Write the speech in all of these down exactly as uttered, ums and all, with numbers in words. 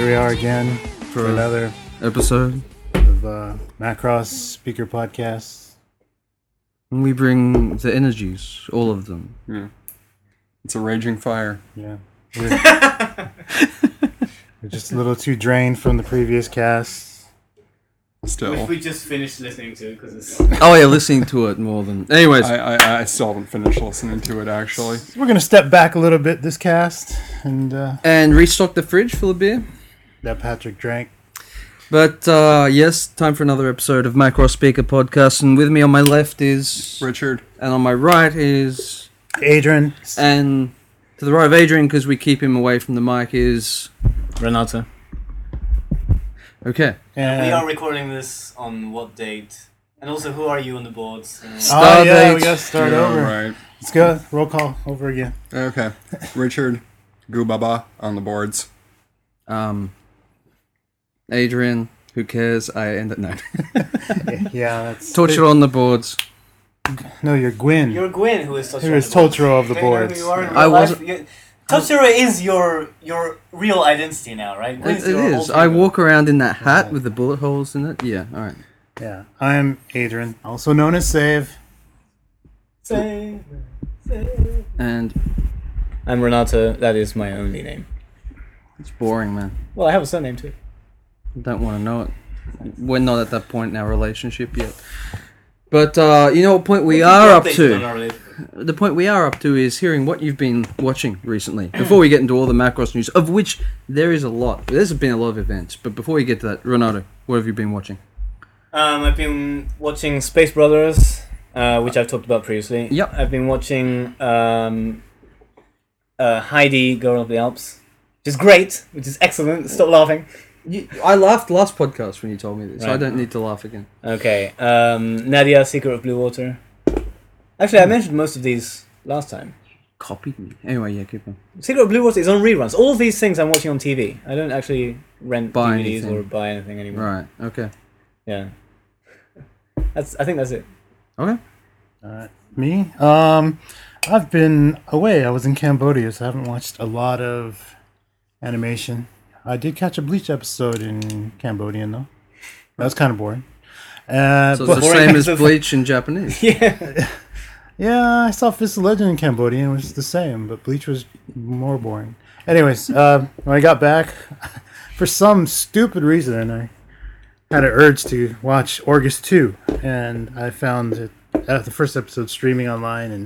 Here we are again for, for another episode of uh, Macross Speaker Podcast. And we bring the energies, all of them. Yeah. It's a raging fire. Yeah. We're, we're just a little too drained from the previous cast. Still. Which we just finished listening to because it's... Oh yeah, listening to it more than... Anyways. I, I, I still haven't finished listening to it, actually. We're going to step back a little bit this cast and... Uh, and restock the fridge full of beer. That Patrick drank. But, uh, yes, time for another episode of Macross Speaker Podcast. And with me on my left is... Richard. And on my right is... Adrian. And to the right of Adrian, because we keep him away from the mic, is... Renata. Okay. And we are recording this on what date? And also, who are you on the boards? Uh, oh, yeah, we got to start yeah, over. Right. Let's go. Roll call over again. Okay. Richard Goobaba on the boards. Um... Adrian, who cares? I end at no. Yeah, that's... Totoro on the boards. No, you're Gwyn. You're Gwyn, who is Totoro. Who is Totoro of the boards. You are in real I life. wasn't... You, Totoro is your your real identity now, right? It, it is. I walk around in that hat with the bullet holes in it. Yeah, alright. Yeah, I'm Adrian, also known as Save. Save, save. And I'm Renata. That is my only name. it's boring, man. Well, I have a surname too. Don't want to know it. We're not at that point in our relationship yet. But uh, you know what point we are up to? The point we are up to is hearing what you've been watching recently. Before we get into all the Macross news, of which there is a lot. There's been a lot of events. But before we get to that, Renato, what have you been watching? Um, I've been watching Space Brothers, uh, which I've talked about previously. Yep. I've been watching um, uh, Heidi, Girl of the Alps, which is great, which is excellent. Stop laughing. You, I laughed last podcast when you told me this. Right. So I don't need to laugh again. Okay. Um, Nadia, Secret of Blue Water. Actually, I mentioned most of these last time. Copied me. Anyway, yeah, keep on. Secret of Blue Water is on reruns. All of these things I'm watching on T V. I don't actually rent Buy D V Ds anything. or buy anything anymore. Right, okay. Yeah. That's. I think that's it. Okay. Uh, me? Um, I've been away. I was in Cambodia, so I haven't watched a lot of animation. I did catch a Bleach episode in Cambodian, though. That was kind of boring. Uh, So but, it's the same as Bleach in Japanese. Yeah. yeah, I saw Fist of Legend in Cambodian. It was the same, but Bleach was more boring. Anyways, uh, when I got back, for some stupid reason, I had an urge to watch Orgus two, and I found it, uh, the first episode streaming online, and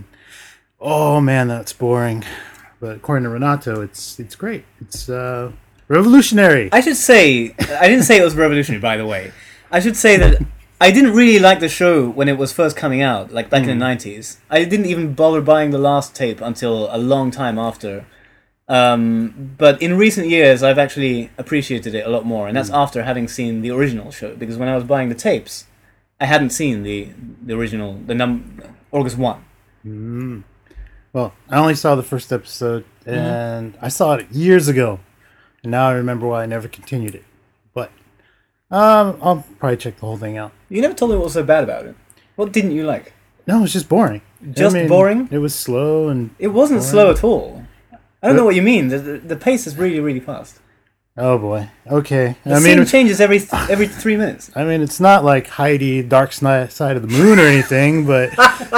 oh man, that's boring. But according to Renato, it's it's great. It's uh, revolutionary. I should say, I didn't say it was revolutionary, by the way. I should say that I didn't really like the show when it was first coming out, like back mm. in the nineties. I didn't even bother buying the last tape until a long time after. Um, but in recent years, I've actually appreciated it a lot more, and that's mm. after having seen the original show. Because when I was buying the tapes, I hadn't seen the the original, the num August one. Mm. Well, I only saw the first episode, and mm-hmm. I saw it years ago. And now I remember why I never continued it. But um, I'll probably check the whole thing out. You never told me what was so bad about it. What didn't you like? No, it was just boring. Just I mean, boring? It was slow and... It wasn't boring. slow at all. I don't know what you mean. The, the, the pace is really, really fast. Oh, boy. Okay. The I scene mean, changes every th- every three minutes. I mean, it's not like Heidi, Dark Side of the Moon or anything, but...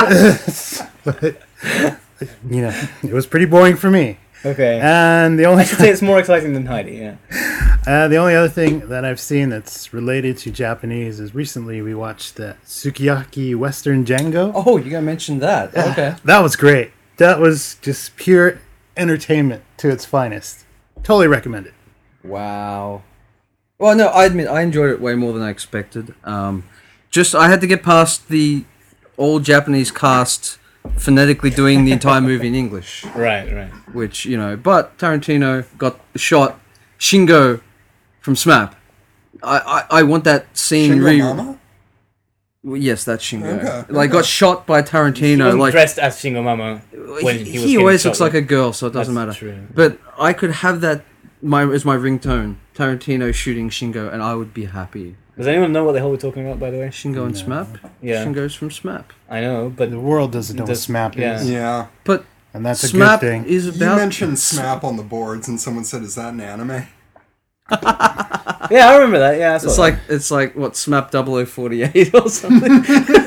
but, you know, it was pretty boring for me. Okay. And the only I should say it's more exciting than Heidi, yeah. Uh, the only other thing that I've seen that's related to Japanese is recently we watched the Sukiyaki Western Django. Oh, you gotta mention that. Okay. That was great. That was just pure entertainment to its finest. Totally recommend it. Wow. Well, no, I admit I enjoyed it way more than I expected. Um, just I had to get past the all Japanese cast phonetically doing the entire movie in English. Right, right. Which, you know, but Tarantino got the shot Shingo from SMAP. I, I, I want that scene Shingo re- Mama? Well, yes, that's Shingo. Okay, like okay. got shot by He Tarantino. wasn't Like dressed as Shingo Mama when he, he, was he getting always shot looks like with. a girl, so it doesn't That's matter. true. But I could have that my as my ringtone. Tarantino shooting Shingo, and I would be happy. Does anyone know what the hell we're talking about, by the way? Shingo and SMAP. Yeah. Shingo's from SMAP. I know, but The world doesn't know what Does- SMAP yeah. is. Yeah. But And that's a SMAP good thing. is You about mentioned SMAP on the boards, and someone said, "Is that an anime?" Yeah, I remember that. Yeah, I saw It's that. like it's like what SMAP double oh forty-eight or something.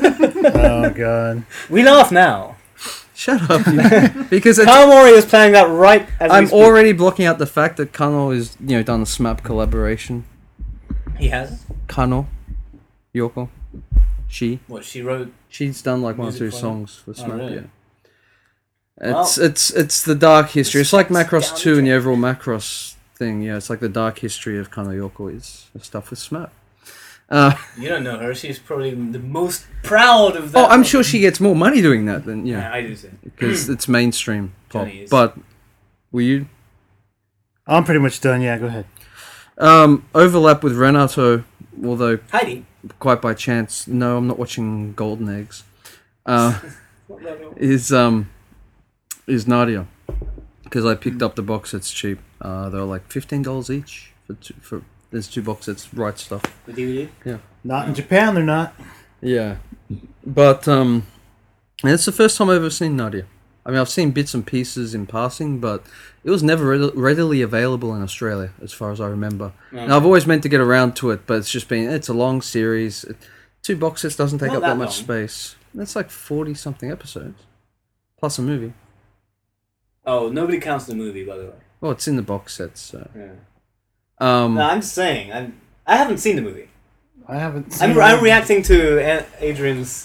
Oh god. We laugh now. Shut up, you. Because it's, Kawamori is planning that right as we I'm speak. already blocking out the fact that Kano is you know done a SMAP collaboration. He has. Kano, Yoko, she What she wrote. she's done like one or Music two for him? songs for SMAP. really? Yeah. It's it's it's the dark history. It's like Macross down two the and the drain. overall Macross thing. Yeah, it's like the dark history of Kano Yoko is stuff with SMAP. Uh, You don't know her. She's probably the most proud of that. oh, I'm sure she gets more money doing that than yeah, Yeah, I do too. because it's mainstream pop. Johnny is. But were you I'm pretty much done. Yeah, go ahead. um, overlap with Renato? Although Heidi. quite by chance. No, I'm not watching Golden Eggs. Uh, is um is Nadia because I picked up the box sets cheap. Uh, they were like fifteen dollars each for two, for there's two box sets. Right stuff. The D V D. Not in Japan, they're not. Yeah, but um, and it's the first time I've ever seen Nadia. I mean, I've seen bits and pieces in passing, but it was never read- readily available in Australia, as far as I remember. And I've always meant to get around to it, but it's just been it's a long series. It, two box sets doesn't take Not up that, that much long. space. That's like forty something episodes, plus a movie. Oh, nobody counts the movie, by the way. Well, it's in the box sets. So. Yeah. Um, No, I'm just saying. I'm. I haven't seen the movie. I haven't seen I'm. it. I'm reacting to A- Adrian's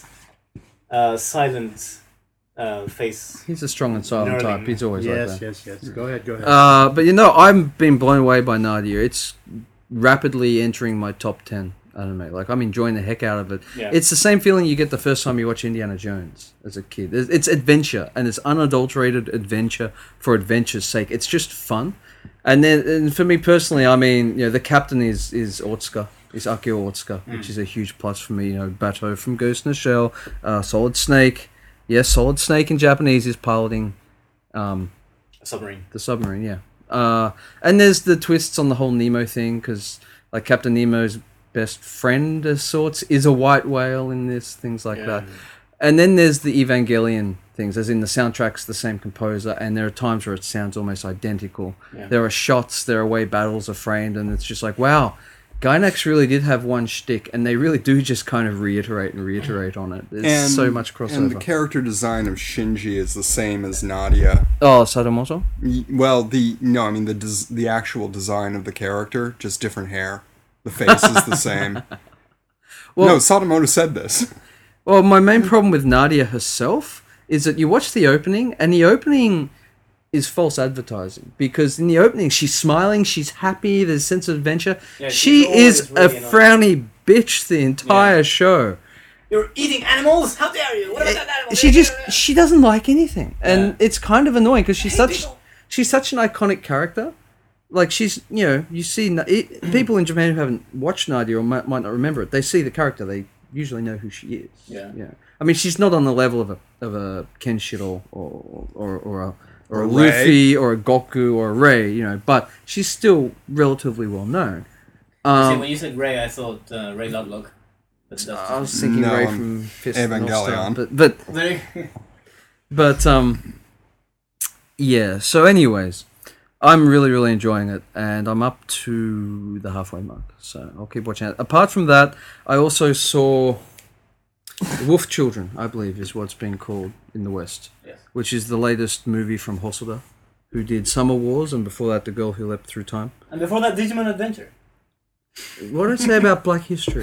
uh, silent uh, face. he's a strong and silent Nerding. type. He's always Yes, like that. yes, yes. Go ahead, go ahead. Uh, but you know, I've been blown away by Nadia. It's rapidly entering my top ten anime. Like, I'm enjoying the heck out of it. Yeah. It's the same feeling you get the first time you watch Indiana Jones as a kid. It's it's adventure, and it's unadulterated adventure for adventure's sake. It's just fun. And then, and for me personally, I mean, you know, the captain is is Otsuka. Is Akio Otsuka, which is a huge plus for me. You know, Bato from Ghost in the Shell, uh, Solid Snake. Yes, Solid Snake in Japanese is piloting um, A submarine. the submarine, yeah. Uh, and there's the twists on the whole Nemo thing, because like Captain Nemo's best friend of sorts is a white whale in this, things like Yeah. that. And then there's the Evangelion things, as in the soundtrack's the same composer, and there are times where it sounds almost identical. Yeah. There are shots, there are way battles are framed, and it's just like, wow, Gainax really did have one shtick, and they really do just kind of reiterate and reiterate on it. There's And, so much crossover. and the character design of Shinji is the same as Nadia. oh, Sadamoto? Y- Well, the no, I mean the des- the actual design of the character, just different hair. The face is the same. Well- no, Sadamoto said this. Well, my main problem with Nadia herself is that you watch the opening, and the opening is false advertising, because in the opening she's smiling, she's happy, there's a sense of adventure. Yeah, she she's is always a really frowny bitch the entire Yeah. show. You're eating animals? How dare you? What about that animal? She just she doesn't like anything, and Yeah. it's kind of annoying because she's Hey, such people. she's such an iconic character. Like, she's, you know, you see Na- it, people in Japan who haven't watched Nadia or might, might not remember it. They see the character, they usually know who she is. Yeah. yeah. I mean, she's not on the level of a of a Kenshiro or or or a or a Or Rei. Luffy or a Goku or a Rei, you know, but she's still relatively well known. See, Um, when you said Ray, I thought uh, Ray Ludlock. But that's I was thinking No, Rei um, from Fist of the North Star, Evangelion. but but Very- But um, yeah. So, anyways, I'm really, really enjoying it, and I'm up to the halfway mark. So I'll keep watching it. Apart from that, I also saw Wolf Children, I believe, is what's been called in the West, Yes. which is the latest movie from Hosoda, who did Summer Wars, and before that, The Girl Who Leapt Through Time. And before that, Digimon Adventure. What did I say about Black History?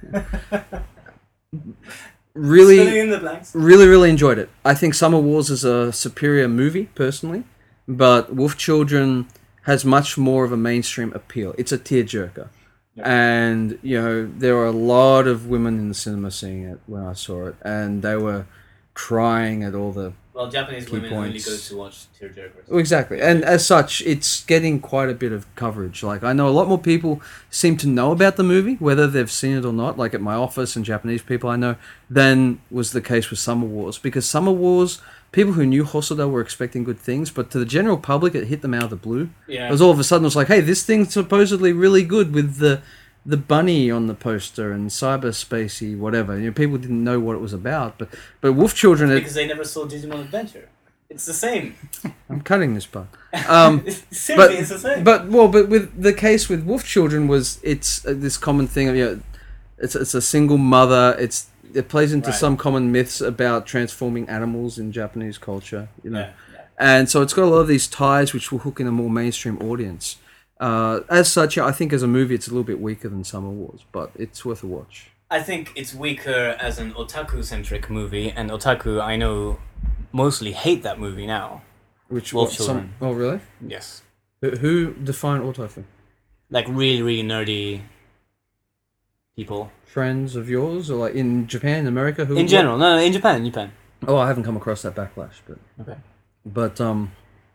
Filling Really, in the blanks. really, really enjoyed it. I think Summer Wars is a superior movie, personally, but Wolf Children has much more of a mainstream appeal. It's a tearjerker. Yep. And, you know, there were a lot of women in the cinema seeing it when I saw it, and they were crying at all the... Well, Japanese Key women only points. go to watch tearjerkers. Well, exactly. And as such, it's getting quite a bit of coverage. Like, I know a lot more people seem to know about the movie, whether they've seen it or not, like at my office and Japanese people I know, than was the case with Summer Wars. Because Summer Wars, people who knew Hosoda were expecting good things, but to the general public, it hit them out of the blue. Yeah. It was all of a sudden, it was like, hey, this thing's supposedly really good with the the bunny on the poster and cyberspacey, whatever. You know, people didn't know what it was about. But, but Wolf Children... It, Because they never saw Digimon Adventure. It's the same. I'm cutting this part. Um, Seriously, but it's the same. but well, but with the case with Wolf Children was it's uh, this common thing of you know, it's it's a single mother. It's it plays into Right. some common myths about transforming animals in Japanese culture. You know. Yeah, yeah. And so it's got a lot of these ties which will hook in a more mainstream audience. Uh, as such, I think as a movie it's a little bit weaker than Summer Wars, but it's worth a watch. I think it's weaker as an otaku-centric movie, and otaku, I know, mostly hate that movie now. Which Wolf what, Children. Some, oh, really? Yes. Who, who defined otaku? Like really, really nerdy people. Friends of yours, or like in Japan, America? Who? In general, no, no, in Japan, in Japan. Oh, I haven't come across that backlash, but Okay. but um,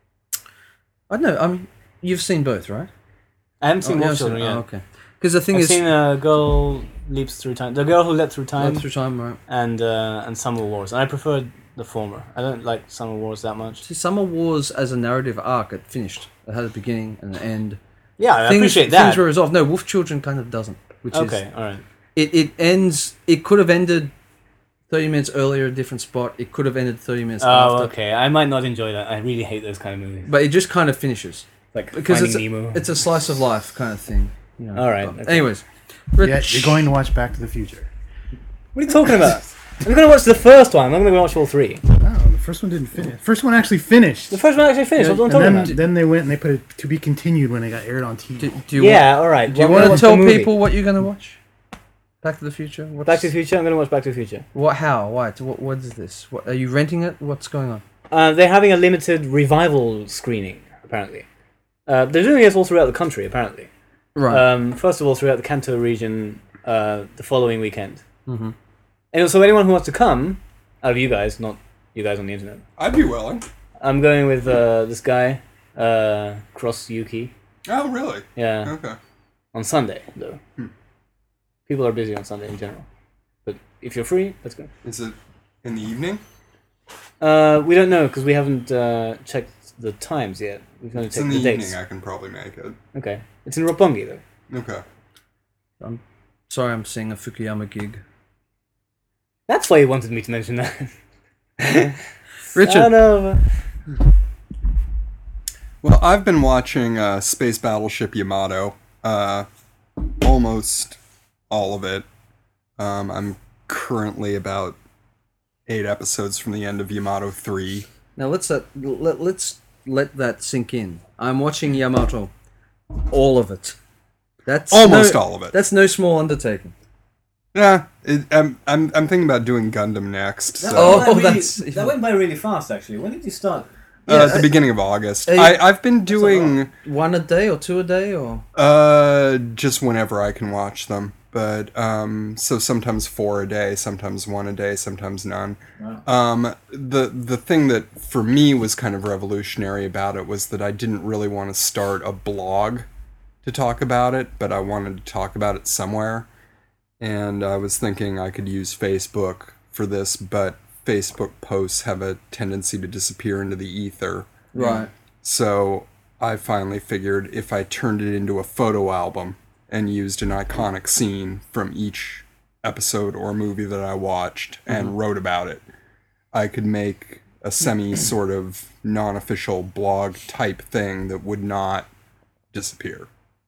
I don't know. I mean, you've seen both, right? I haven't seen oh, Wolf yeah, Children so- yet. oh, okay. Because the thing I've is, seen a girl leaps through time. The girl who leapt through time, Left Through Time, right? and uh, and Summer Wars. And I preferred the former. I don't like Summer Wars that much. See, Summer Wars as a narrative arc, it finished. It had a beginning and an end. Yeah, I things, appreciate that. Things were resolved. No, Wolf Children kind of doesn't. Which Okay, is all right. it, it ends. It could have ended thirty minutes earlier, a different spot. It could have ended thirty minutes Oh, after. okay. I might not enjoy that. I really hate those kind of movies. But it just kind of finishes Like because Finding it's a, Nemo. it's a slice of life kind of thing. You know, All right, but okay. Anyways, Yeah, you're going to watch Back to the Future. What are you talking about? I'm gonna watch the first one. I'm not gonna watch all three. Oh, the first one didn't finish. First one actually finished. The first one actually finished. Yeah, What am I and talking then, about? then they went and they put it to be continued when it got aired on T V. do, do you Yeah, want, all right. do you Well, I'm want gonna to watch the tell movie. people what you're going to watch? Back to the Future. What's, Back to the Future. I'm gonna watch Back to the Future. What? How? Why? What? What is this? What are you renting it? What's going on? Uh, they're having a limited revival screening. Apparently, uh, they're doing this all throughout the country. Apparently, Right. um, first of all, throughout the Kanto region, uh, the following weekend. mm-hmm. And also, anyone who wants to come, out of you guys, not you guys on the internet, I'd be willing. I'm going with uh, this guy, uh, Cross Yuki. Oh, really? Yeah, Okay. on Sunday though. Hmm. People are busy on Sunday in general, but if you're free, let's go. Is it in the evening? Uh, we don't know because we haven't uh, checked the times yet. We've only It's in checked the the evening. dates. I can probably make it. Okay, it's in Roppongi though. Okay. Sorry, I'm seeing a Fukuyama gig. That's why you wanted me to mention that. Richard. Son of a- Well, I've been watching uh, Space Battleship Yamato, uh, almost all of it. Um, I'm currently about eight episodes from the end of Yamato three. Now let's let, let let's let that sink in. I'm watching Yamato, all of it. That's Almost no, all of it. That's no small undertaking. Yeah, it, I'm, I'm I'm thinking about doing Gundam next. So, Oh, went by really- that's- that went by really fast. Actually, when did you start? uh, yeah, at the I- beginning of August, I- I, I've been doing One a day or two a day or uh just whenever I can watch them. But um, so sometimes four a day, sometimes one a day, sometimes none. Wow. Um, the the thing that for me was kind of revolutionary about it was that I didn't really want to start a blog to talk about it, but I wanted to talk about it somewhere. And I was thinking I could use Facebook for this, but Facebook posts have a tendency to disappear into the ether. right. So I finally figured if I turned it into a photo album and used an iconic scene from each episode or movie that I watched and wrote about it, I could make a semi sort of non-official blog type thing that would not disappear.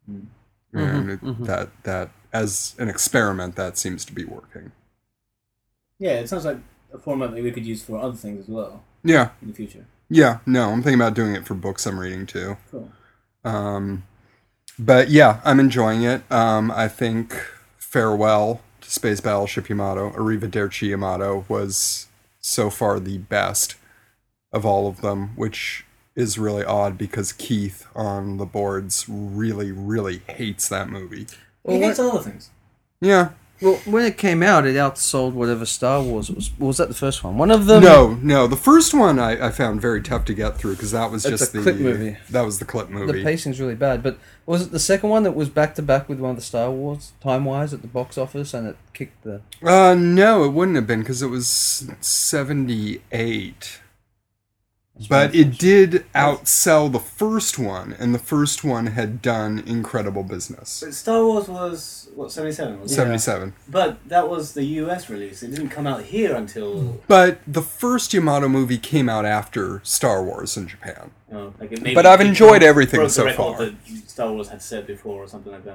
And it- that that as an experiment, that seems to be working. Yeah, it sounds like a format that we could use for other things as well Yeah, in the future. yeah. No, I'm thinking about doing it for books I'm reading too. Cool. Um, but yeah, I'm enjoying it. Um, I think Farewell to Space Battleship Yamato, Arrivederci Yamato, was so far the best of all of them, which is really odd because Keith on the boards really, really hates that movie. Well, he when, hates other things. Yeah. well, when it came out, it outsold whatever Star Wars it was. Was that the first one? One of them. No, no. The first one I, I found very tough to get through because that was It's just a the clip movie. That was the clip The movie. pacing's really bad. But was it the second one that was back to back with one of the Star Wars time wise at the box office and it kicked the? Uh, no, it wouldn't have been because it was seventy-eight. But it did outsell the first one, and the first one had done incredible business. But Star Wars was, what, seventy-seven? Was it? seventy-seven. But that was the U S release. It didn't come out here until... But the first Yamato movie came out after Star Wars in Japan. Oh, like it maybe But I've it enjoyed everything broke the so record far. that Star Wars had said before or something like that.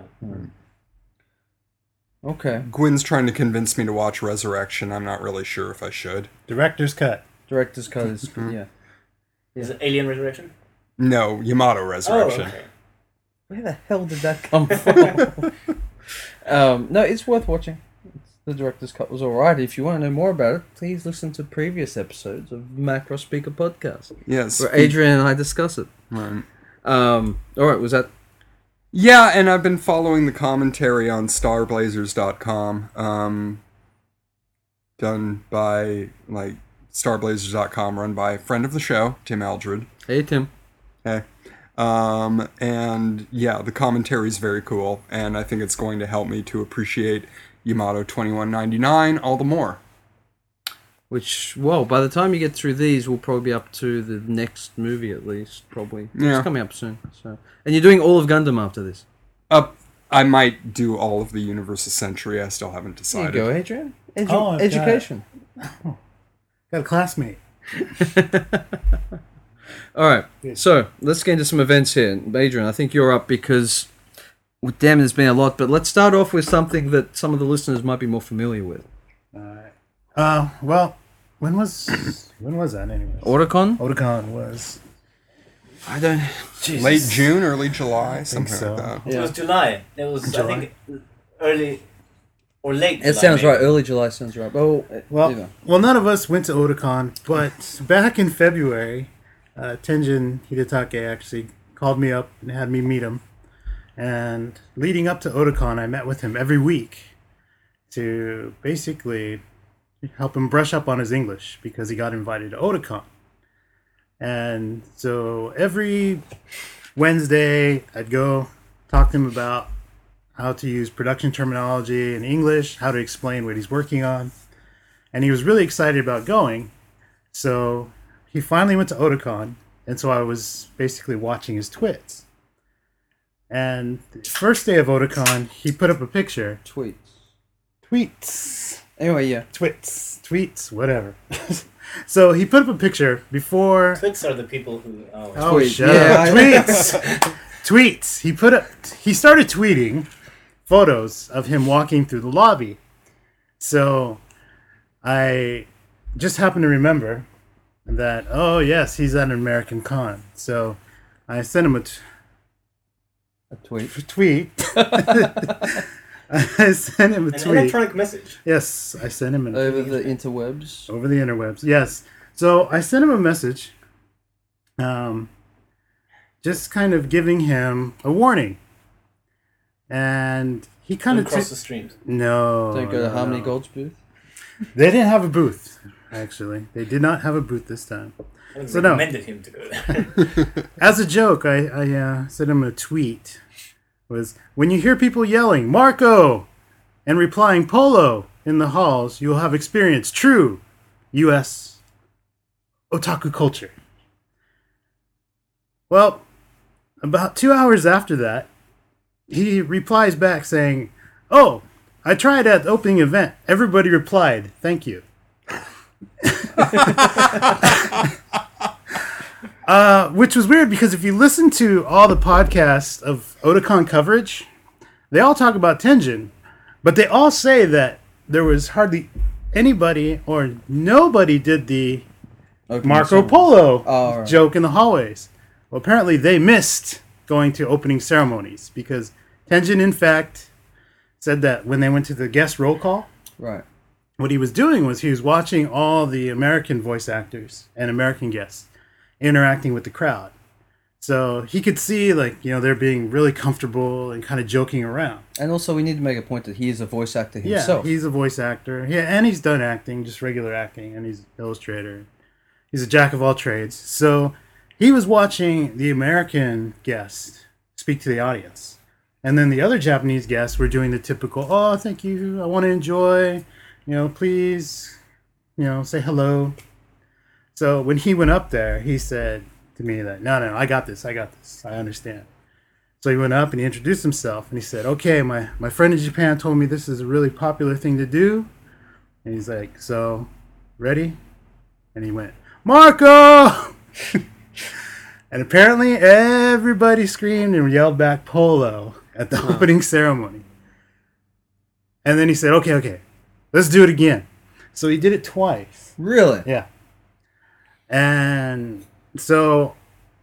Okay. Gwen's trying to convince me to watch Resurrection. I'm not really sure if I should. Director's cut. Director's cut is Mm-hmm. yeah. Is it Alien Resurrection? No, Yamato Oh, Resurrection. okay. Where the hell did that come from? um, no, it's worth watching. The director's cut was alright. If you want to know more about it, please listen to previous episodes of Macro Speaker Podcast, Yes. where Adrian and I discuss it. Right. Um, alright, was that... Yeah, and I've been following the commentary on star blazers dot com, um, done by, like, star blazers dot com, run by a friend of the show, Tim Eldred. Hey, Tim. Hey. Um, and, yeah, the commentary is very cool, and I think it's going to help me to appreciate Yamato twenty-one ninety-nine all the more. Which, well, by the time you get through these, we'll probably be up to the next movie at least, probably. Yeah. It's coming up soon. So, and you're doing all of Gundam after this. Up, I might do all of the Universe of Century, I still haven't There decided. you go, Adrian. Edu- Oh, I've got- education. Got a classmate. Alright, so let's get into some events here. Adrian, I think you're up because, well, damn, there's been a lot, but let's start off with something that some of the listeners might be more familiar with. Alright. Uh, well, when was when was that anyway? Otakon? Otakon was. I don't... Late June, early July, think something so. like that. It Yeah. was July. It was, July. I think, early or late It July, sounds maybe. right. Early July sounds right. Oh, Well, you know. well, none of us went to Otakon, but back in February, uh, Tenjin Hidetake actually called me up and had me meet him. And leading up to Otakon, I met with him every week to basically help him brush up on his English because he got invited to Otakon. And so every Wednesday, I'd go talk to him about how to use production terminology in English, how to explain what he's working on. And he was really excited about going. So he finally went to Otakon. And so I was basically watching his twits. And the first day of Otakon, he put up a picture. Tweets. Tweets. Anyway, yeah. Twits. Tweets. Whatever. So he put up a picture before... Twits are the people who... Oh, Oh, Tweet. shut Yeah, up. I- Tweets. Tweets. He put up. He started tweeting photos of him walking through the lobby. So I just happened to remember that. Oh yes, he's at an American con. So I sent him a, t- A tweet. a tweet. I sent him a an tweet. electronic message. Yes, I sent him an Over the interwebs. over the interwebs. Yes. So I sent him a message, um, just kind of giving him a warning, and he kind Don't of cross took the streams. no. Don't go to no, Harmony no. Gold's booth. They didn't have a booth. Actually, they did not have a booth this time. I So no. recommended him to go there. As a joke, I I uh, sent him a tweet. Was when you hear people yelling Marco and replying Polo in the halls, you'll have experienced true U S otaku culture. Well, about two hours after that, he replies back saying, "Oh, I tried at the opening event. Everybody replied, thank you." Uh, which was weird because if you listen to all the podcasts of Otakon coverage, they all talk about Tenjin, but they all say that there was hardly anybody or nobody did the Opening Marco ceremony. Polo Oh, all right. joke in the hallways. Well, apparently they missed going to opening ceremonies because Tenjin, in fact, said that when they went to the guest roll call, Right. what he was doing was he was watching all the American voice actors and American guests interacting with the crowd. So he could see, like, you know, they're being really comfortable and kind of joking around. And also, we need to make a point that he is a voice actor Yeah, himself. he's a voice actor. Yeah, and he's done acting, just regular acting, and he's an illustrator. He's a jack of all trades. So he was watching the American guests speak to the audience. And then the other Japanese guests were doing the typical, "Oh, thank you, I want to enjoy, you know, please, you know, say hello." So when he went up there, he said to me that, no, no, I got this. I got this. I understand. So he went up and he introduced himself and he said, okay, my, my friend in Japan told me this is a really popular thing to do. And he's like, so, ready? And he went, Marco! And apparently everybody screamed and yelled back Polo at the opening ceremony. And then he said, okay, okay, let's do it again. So he did it twice. Really? Yeah. And so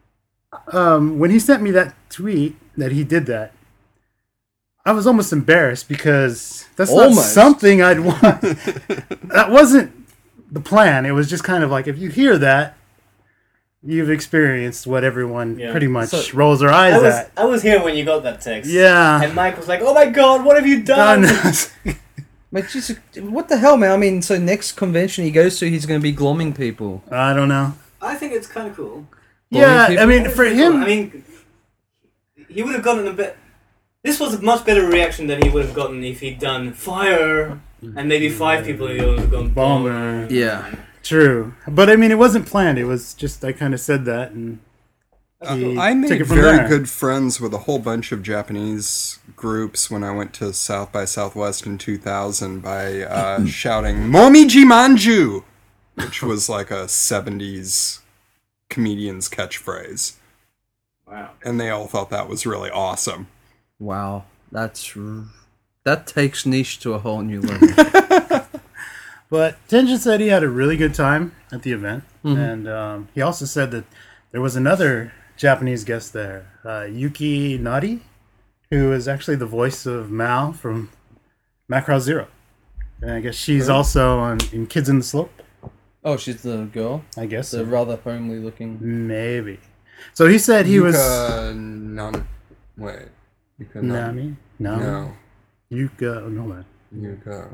um, when he sent me that tweet that he did that, I was almost embarrassed because that's Almost. not something I'd want. That wasn't the plan. It was just kind of like, if you hear that, you've experienced what everyone Yeah. pretty much So, rolls their eyes I was at. I was here when you got that text. Yeah. And Mike was like, "Oh my god, what have you done?" Done. But just, what the hell, man? I mean, so next convention he goes to, he's going to be glomming people. I don't know. I think it's kind of cool. Yeah, people? I mean, for him, I mean, he would have gotten a bit. This was a much better reaction than he would have gotten if he'd done fire and maybe five people in the audience have gone Bomber. Yeah. True, but I mean, it wasn't planned. It was just I kind of said that, and he I took made it from very there. good friends with a whole bunch of Japanese groups when I went to South by Southwest in two thousand by uh, shouting "Momiji Manju," which was like a seventies comedian's catchphrase, Wow. and they all thought that was really awesome. Wow. That's... r- That takes niche to a whole new level. But Tenjin said he had a really good time at the event, Mhm. and um, he also said that there was another Japanese guest there, uh, Yuki Nari, who is actually the voice of Mao from Macross Zero. And I guess she's Really? also on in Kids in the Slope. Oh, she's the girl? I guess The so. rather homely looking... Maybe. So he said he was Yuka Nan- Wait. Yuka Nan- Nami. No. No. Yuka. Oh, no, man. Yuka.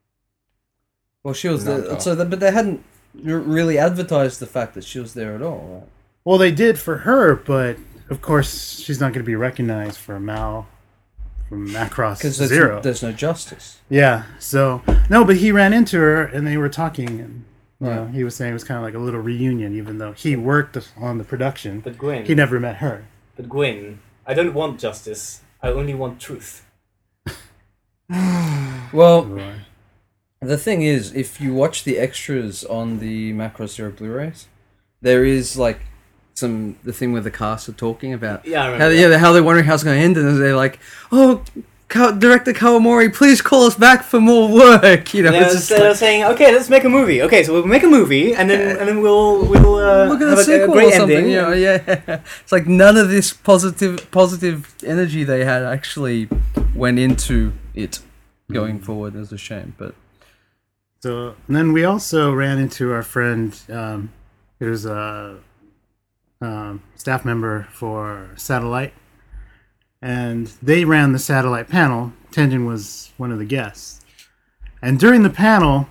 Well, she was Not there, at so the, but they hadn't r- really advertised the fact that she was there at all, right? Well, they did for her, but of course she's not going to be recognized for Mao from Macross Because there's, Zero. there's no justice. Yeah. So no, but he ran into her and they were talking, and you Right. know, he was saying it was kind of like a little reunion, even though he worked on the production. But Gwen, He never met her. but Gwen, I don't want justice. I only want truth. Well, the thing is, if you watch the extras on the Macross Zero Blu-rays, there is like some the thing where the cast are talking about Yeah, I remember. how, that. yeah, how they're wondering how it's going to end, and they're like, "Oh, Ka- Director Kawamori, please call us back for more work." You know, They're, it's just they're like, saying, "Okay, let's make a movie." Okay, so we'll make a movie, and then and then we'll we'll uh, look at have the a, a sequel great or something. ending. You know, yeah, it's like none of this positive positive energy they had actually went into it going forward. As a shame, but. So and then we also ran into our friend, um, who's a um, staff member for Satellite, and they ran the Satellite panel. Tenjin was one of the guests, and during the panel,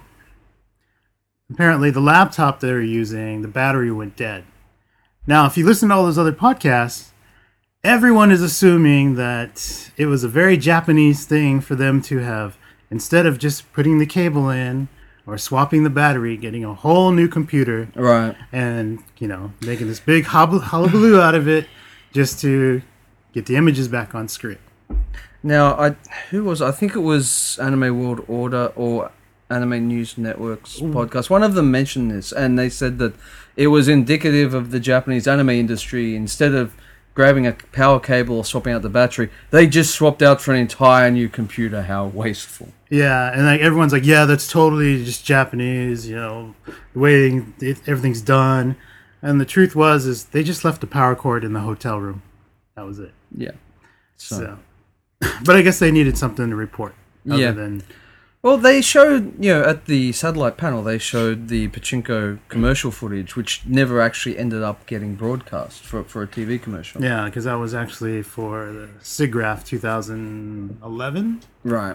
apparently the laptop they were using, the battery went dead. Now, if you listen to all those other podcasts, everyone is assuming that it was a very Japanese thing for them to have, instead of just putting the cable in or swapping the battery, getting a whole new computer Right. and, you know, making this big hobble- hullabaloo out of it just to get the images back on screen. Now, I who was I think it was Anime World Order or Anime News Network's podcast. One of them mentioned this, and they said that it was indicative of the Japanese anime industry. Instead of grabbing a power cable or swapping out the battery, they just swapped out for an entire new computer. How wasteful! Yeah, and like everyone's like, yeah, that's totally just Japanese, you know, the way it, everything's done. And the truth was, is they just left the power cord in the hotel room. That was it. Yeah. So, So, but I guess they needed something to report. Other Yeah. Than, well, they showed, you know, at the satellite panel, they showed the Pachinko commercial footage, which never actually ended up getting broadcast for for a T V commercial. yeah, because that was actually for the SIGGRAPH twenty eleven. Right.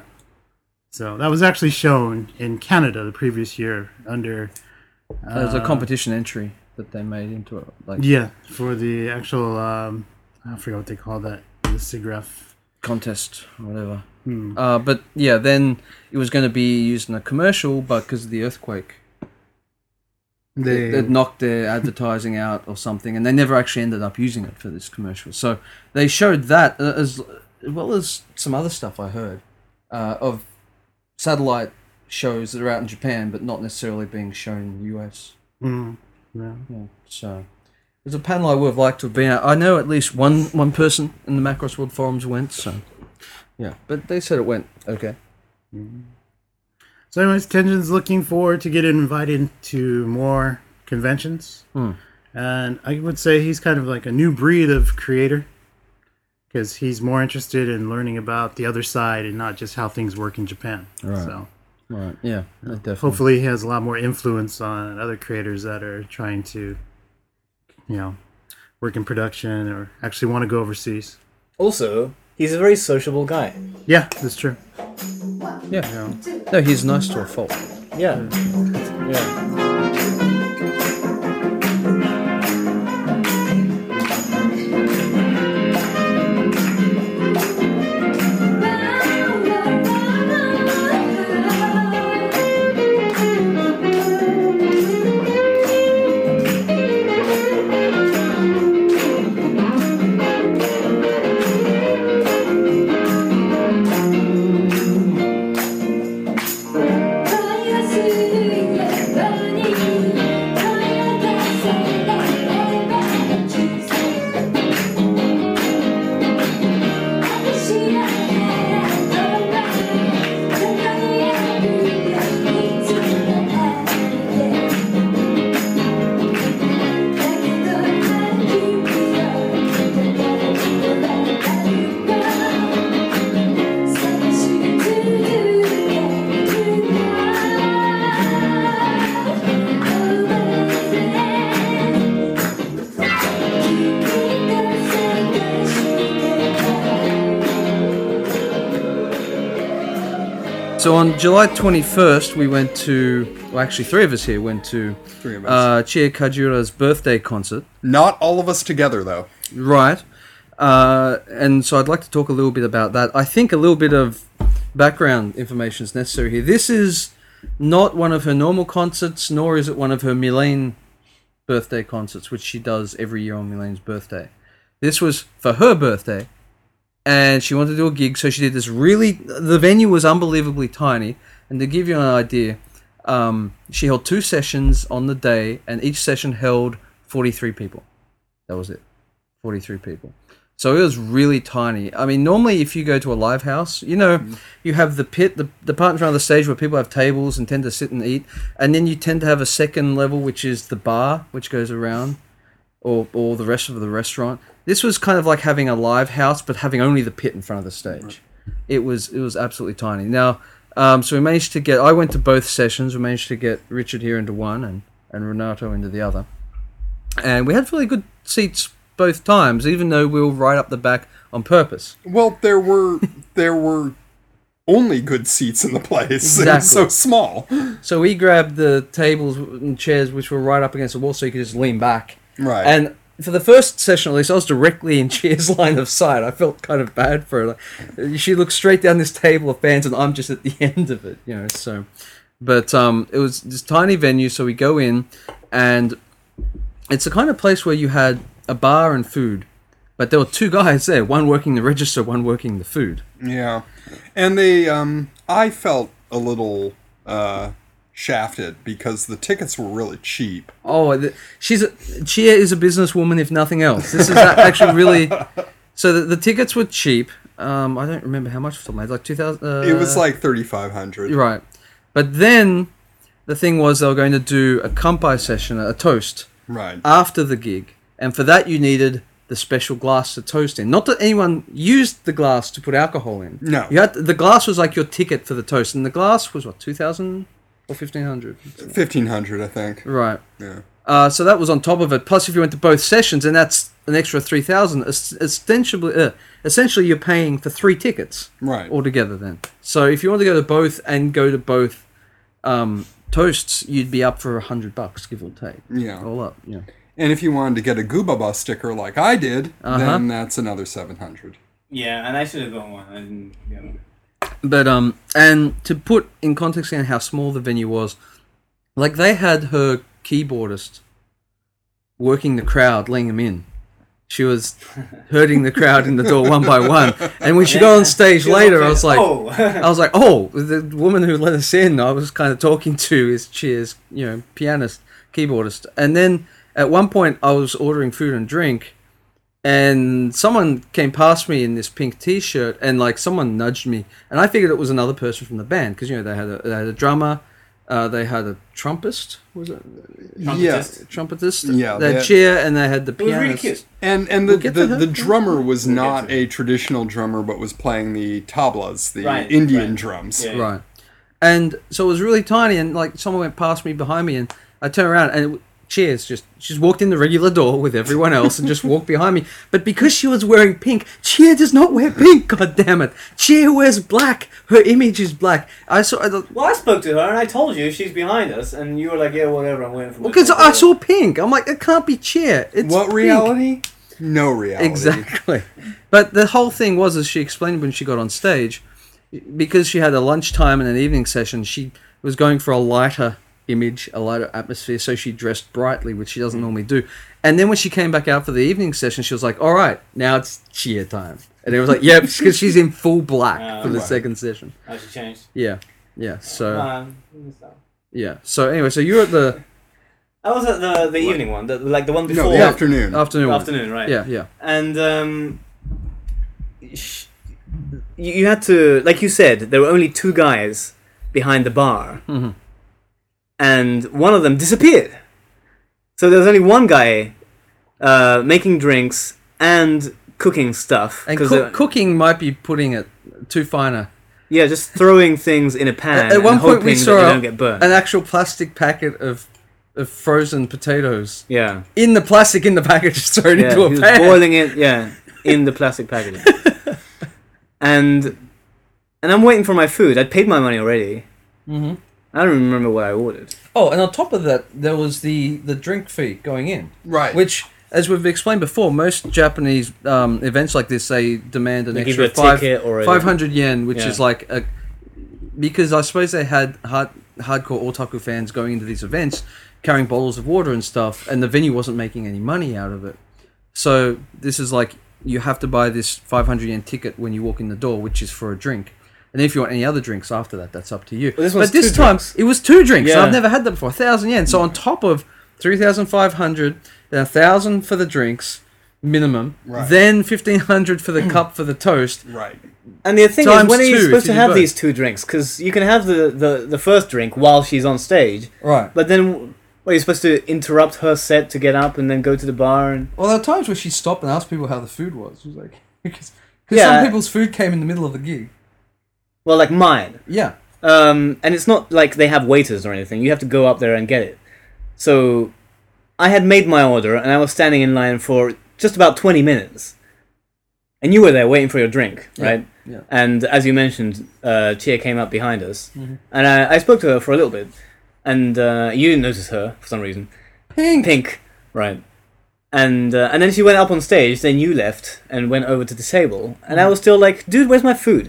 So that was actually shown in Canada the previous year under. Uh, There's a competition entry that they made into it. Like, Yeah, for the actual. Um, I forgot what they call that. The SIGGRAPH. contest or whatever. Hmm. Uh, but yeah, then it was going to be used in a commercial, but because of the earthquake, They they'd knocked their advertising out or something, and they never actually ended up using it for this commercial. So they showed that uh, as, as well as some other stuff I heard uh, of satellite shows that are out in Japan, but not necessarily being shown in the U S. Mm, yeah. Yeah, so there's a panel I would have liked to have been at. I know at least one one person in the Macross World forums went, so yeah, but they said it went okay. Mm-hmm. So anyways, Tenjin's looking forward to getting invited to more conventions. Hmm. And I would say he's kind of like a new breed of creator, because he's more interested in learning about the other side and not just how things work in Japan. Right. So Right, yeah, definitely. hopefully he has a lot more influence on other creators that are trying to, you know, work in production or actually want to go overseas. Also, he's a very sociable guy. Yeah, that's true. Yeah. You know. No, he's nice to a fault. Yeah. Yeah. So on July twenty-first, we went to, well, actually three of us here went to Three of us. uh, Chie Kajura's birthday concert. Not all of us together, though. Right. Uh, and so I'd like to talk a little bit about that. I think a little bit of background information is necessary here. This is not one of her normal concerts, nor is it one of her Milene birthday concerts, which she does every year on Milene's birthday. This was for her birthday, and she wanted to do a gig, so she did this really... The venue was unbelievably tiny, and to give you an idea, um, she held two sessions on the day, and each session held forty-three people. That was it. forty-three people. So it was really tiny. I mean, normally if you go to a live house, you know, mm. you have the pit, the, the part in front of the stage where people have tables and tend to sit and eat, and then you tend to have a second level, which is the bar, which goes around, or or the rest of the restaurant. This was kind of like having a live house, but having only the pit in front of the stage. Right. It was it was absolutely tiny. Now, um, so we managed to get... I went to both sessions. We managed to get Richard here into one and, and Renato into the other. And we had really good seats both times, even though we were right up the back on purpose. Well, there were there were only good seats in the place. Exactly. It was so small. So we grabbed the tables and chairs which were right up against the wall, so you could just lean back. Right. And for the first session, at least, I was directly in Cheer's line of sight. I felt kind of bad for her. Like, she looked straight down this table of fans, and I'm just at the end of it, you know. So, but um, it was this tiny venue, so we go in, and it's the kind of place where you had a bar and food, but there were two guys there, one working the register, one working the food. Yeah, and they, um, I felt a little uh, shafted because the tickets were really cheap. Oh, the, she's a, Chia is a businesswoman, if nothing else. This is actually really... So the, the tickets were cheap. Um, I don't remember how much for my like two thousand. Uh, it was like thirty-five hundred. Right, but then the thing was they were going to do a kampai session, a toast, right after the gig, and for that you needed the special glass to toast in. Not that anyone used the glass to put alcohol in. No, you had the glass was like your ticket for the toast, and the glass was what two thousand or fifteen hundred. Fifteen hundred, I think. Right. Yeah. Uh, so that was on top of it. Plus, if you went to both sessions, and that's an extra three thousand. Essentially, uh, essentially, you're paying for three tickets, right, altogether. Then, so if you want to go to both and go to both um, toasts, you'd be up for a hundred bucks, give or take. Yeah, all up. Yeah. And if you wanted to get a Goobaba sticker like I did, uh-huh. then that's another seven hundred. Yeah, and I should have gone one. I didn't get one. But um, and to put in context again how small the venue was, like they had her keyboardist working the crowd, letting them in. She was herding the crowd in the door one by one. And when she got on stage later, I was like, oh. I was like, oh, the woman who let us in, I was kind of talking to is Cheers, you know, pianist, keyboardist. And then at one point, I was ordering food and drink, and someone came past me in this pink T-shirt, and like someone nudged me, and I figured it was another person from the band because you know they had a they had a drummer. Uh, they had a trumpist, was it? Yeah. Trumpetist. Yeah, They they had had- Cheer, and they had the It was really pianist. cute. And and the, We'll get the, to the her. drummer was We'll get not to a traditional drummer, but was playing the tablas, the Right, Indian right. drums. Yeah. Right. And so it was really tiny, and like someone went past me behind me, and I turned around, and it, Cheers just she just walked in the regular door with everyone else and just walked behind me. But because she was wearing pink, Cheer does not wear pink. God damn it! Cheer wears black. Her image is black. I saw. I, Well, I spoke to her and I told you she's behind us, and you were like, "Yeah, whatever. I'm waiting for." my because phone I call." saw pink. I'm like, it can't be Cheer. It's What pink. reality? No reality. Exactly. But the whole thing was, as she explained when she got on stage, because she had a lunchtime and an evening session, she was going for a lighter image, a lighter atmosphere, so she dressed brightly, which she doesn't normally do. And then when she came back out for the evening session, she was like, all right, now it's Cheer time. And it was like, yeah, because she's in full black Oh, for the right. second session. Oh, she changed. Yeah. Yeah. So, Um, yeah. So anyway, so you're at the I was at the the evening one, the, like the one before. No, the afternoon. afternoon one. Afternoon, right? Yeah, yeah. And um, sh- you, you had to, like you said, there were only two guys behind the bar, hmm and one of them disappeared. So there was only one guy uh, making drinks and cooking stuff. And 'cause coo- they- cooking might be putting it too finer. yeah, just throwing things in a pan At, at and one point, hoping we that saw they a- don't get burnt. an actual plastic packet of of frozen potatoes yeah, in the plastic in the package, just thrown yeah, into he a was pan. boiling it, yeah, in the plastic packaging. and and I'm waiting for my food. I'd paid my money already. hmm I don't remember what I ordered. Oh, and on top of that, there was the the drink fee going in, Right. which, as we've explained before, most Japanese um, events like this, they demand an They give you extra a five ticket or a- five hundred yen, which Yeah. is like a because I suppose they had hard, hardcore otaku fans going into these events carrying bottles of water and stuff, and the venue wasn't making any money out of it. So this is like you have to buy this five hundred yen ticket when you walk in the door, which is for a drink. And if you want any other drinks after that, that's up to you. Well, this was but this two time, drinks. it was two drinks. Yeah. I've never had that before. one thousand yen. So on top of three thousand five hundred, then one thousand for the drinks, minimum. Right. Then fifteen hundred for the cup for the toast. Right. And the thing Times is, when are two you if supposed you to do have both. these two drinks? Because you can have the, the, the first drink while she's on stage, Right. but then what, you're supposed to interrupt her set to get up and then go to the bar and... Well, there were times where she stopped and asked people how the food was. She was like, because Yeah. some people's food came in the middle of the gig. Well, like mine. Yeah. Um, and it's not like they have waiters or anything. You have to go up there and get it. So I had made my order and I was standing in line for just about twenty minutes. And you were there waiting for your drink, Yeah, right? yeah. And as you mentioned, uh, Chia came up behind us. Mhm. And I, I spoke to her for a little bit. And uh, you didn't notice her for some reason. Pink. Pink, right. And uh, and then she went up on stage, then you left and went over to the table. And I was still like, dude, where's my food?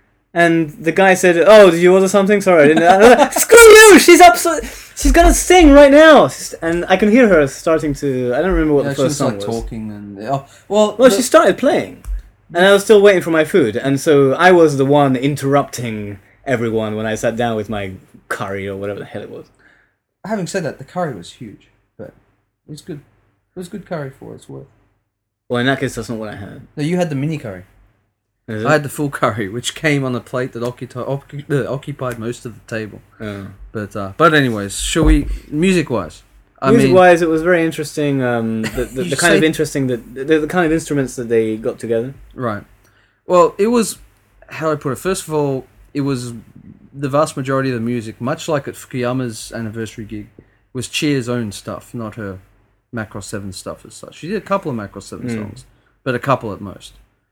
And the guy said, "Oh, did you order something? Sorry, I didn't." I was like, screw you! She's up. So, she's gonna sing right now, and I can hear her starting to. I don't remember what Yeah, the she first was song like was. talking and oh, well, Well, the- she started playing, and I was still waiting for my food, and so I was the one interrupting everyone when I sat down with my curry or whatever the hell it was. having said that, the curry was huge, but it was good. It was good curry for its worth. Well, in that case, that's not what I had. No, you had the mini curry. Is it? I had the full curry, which came on a plate that occupied, occu- uh, occupied most of the table. Oh. But uh, but anyways, shall we music wise? I Music mean, wise, it was very interesting. Um, the the, You the kind of say- interesting that the, the kind of instruments that they got together. right. Well, it was how do I put it. First of all, it was the vast majority of the music, much like at Fukuyama's anniversary gig, was Cheer's own stuff, not her Macross Seven stuff as such. She did a couple of Macross Seven Mm. songs, but a couple at most.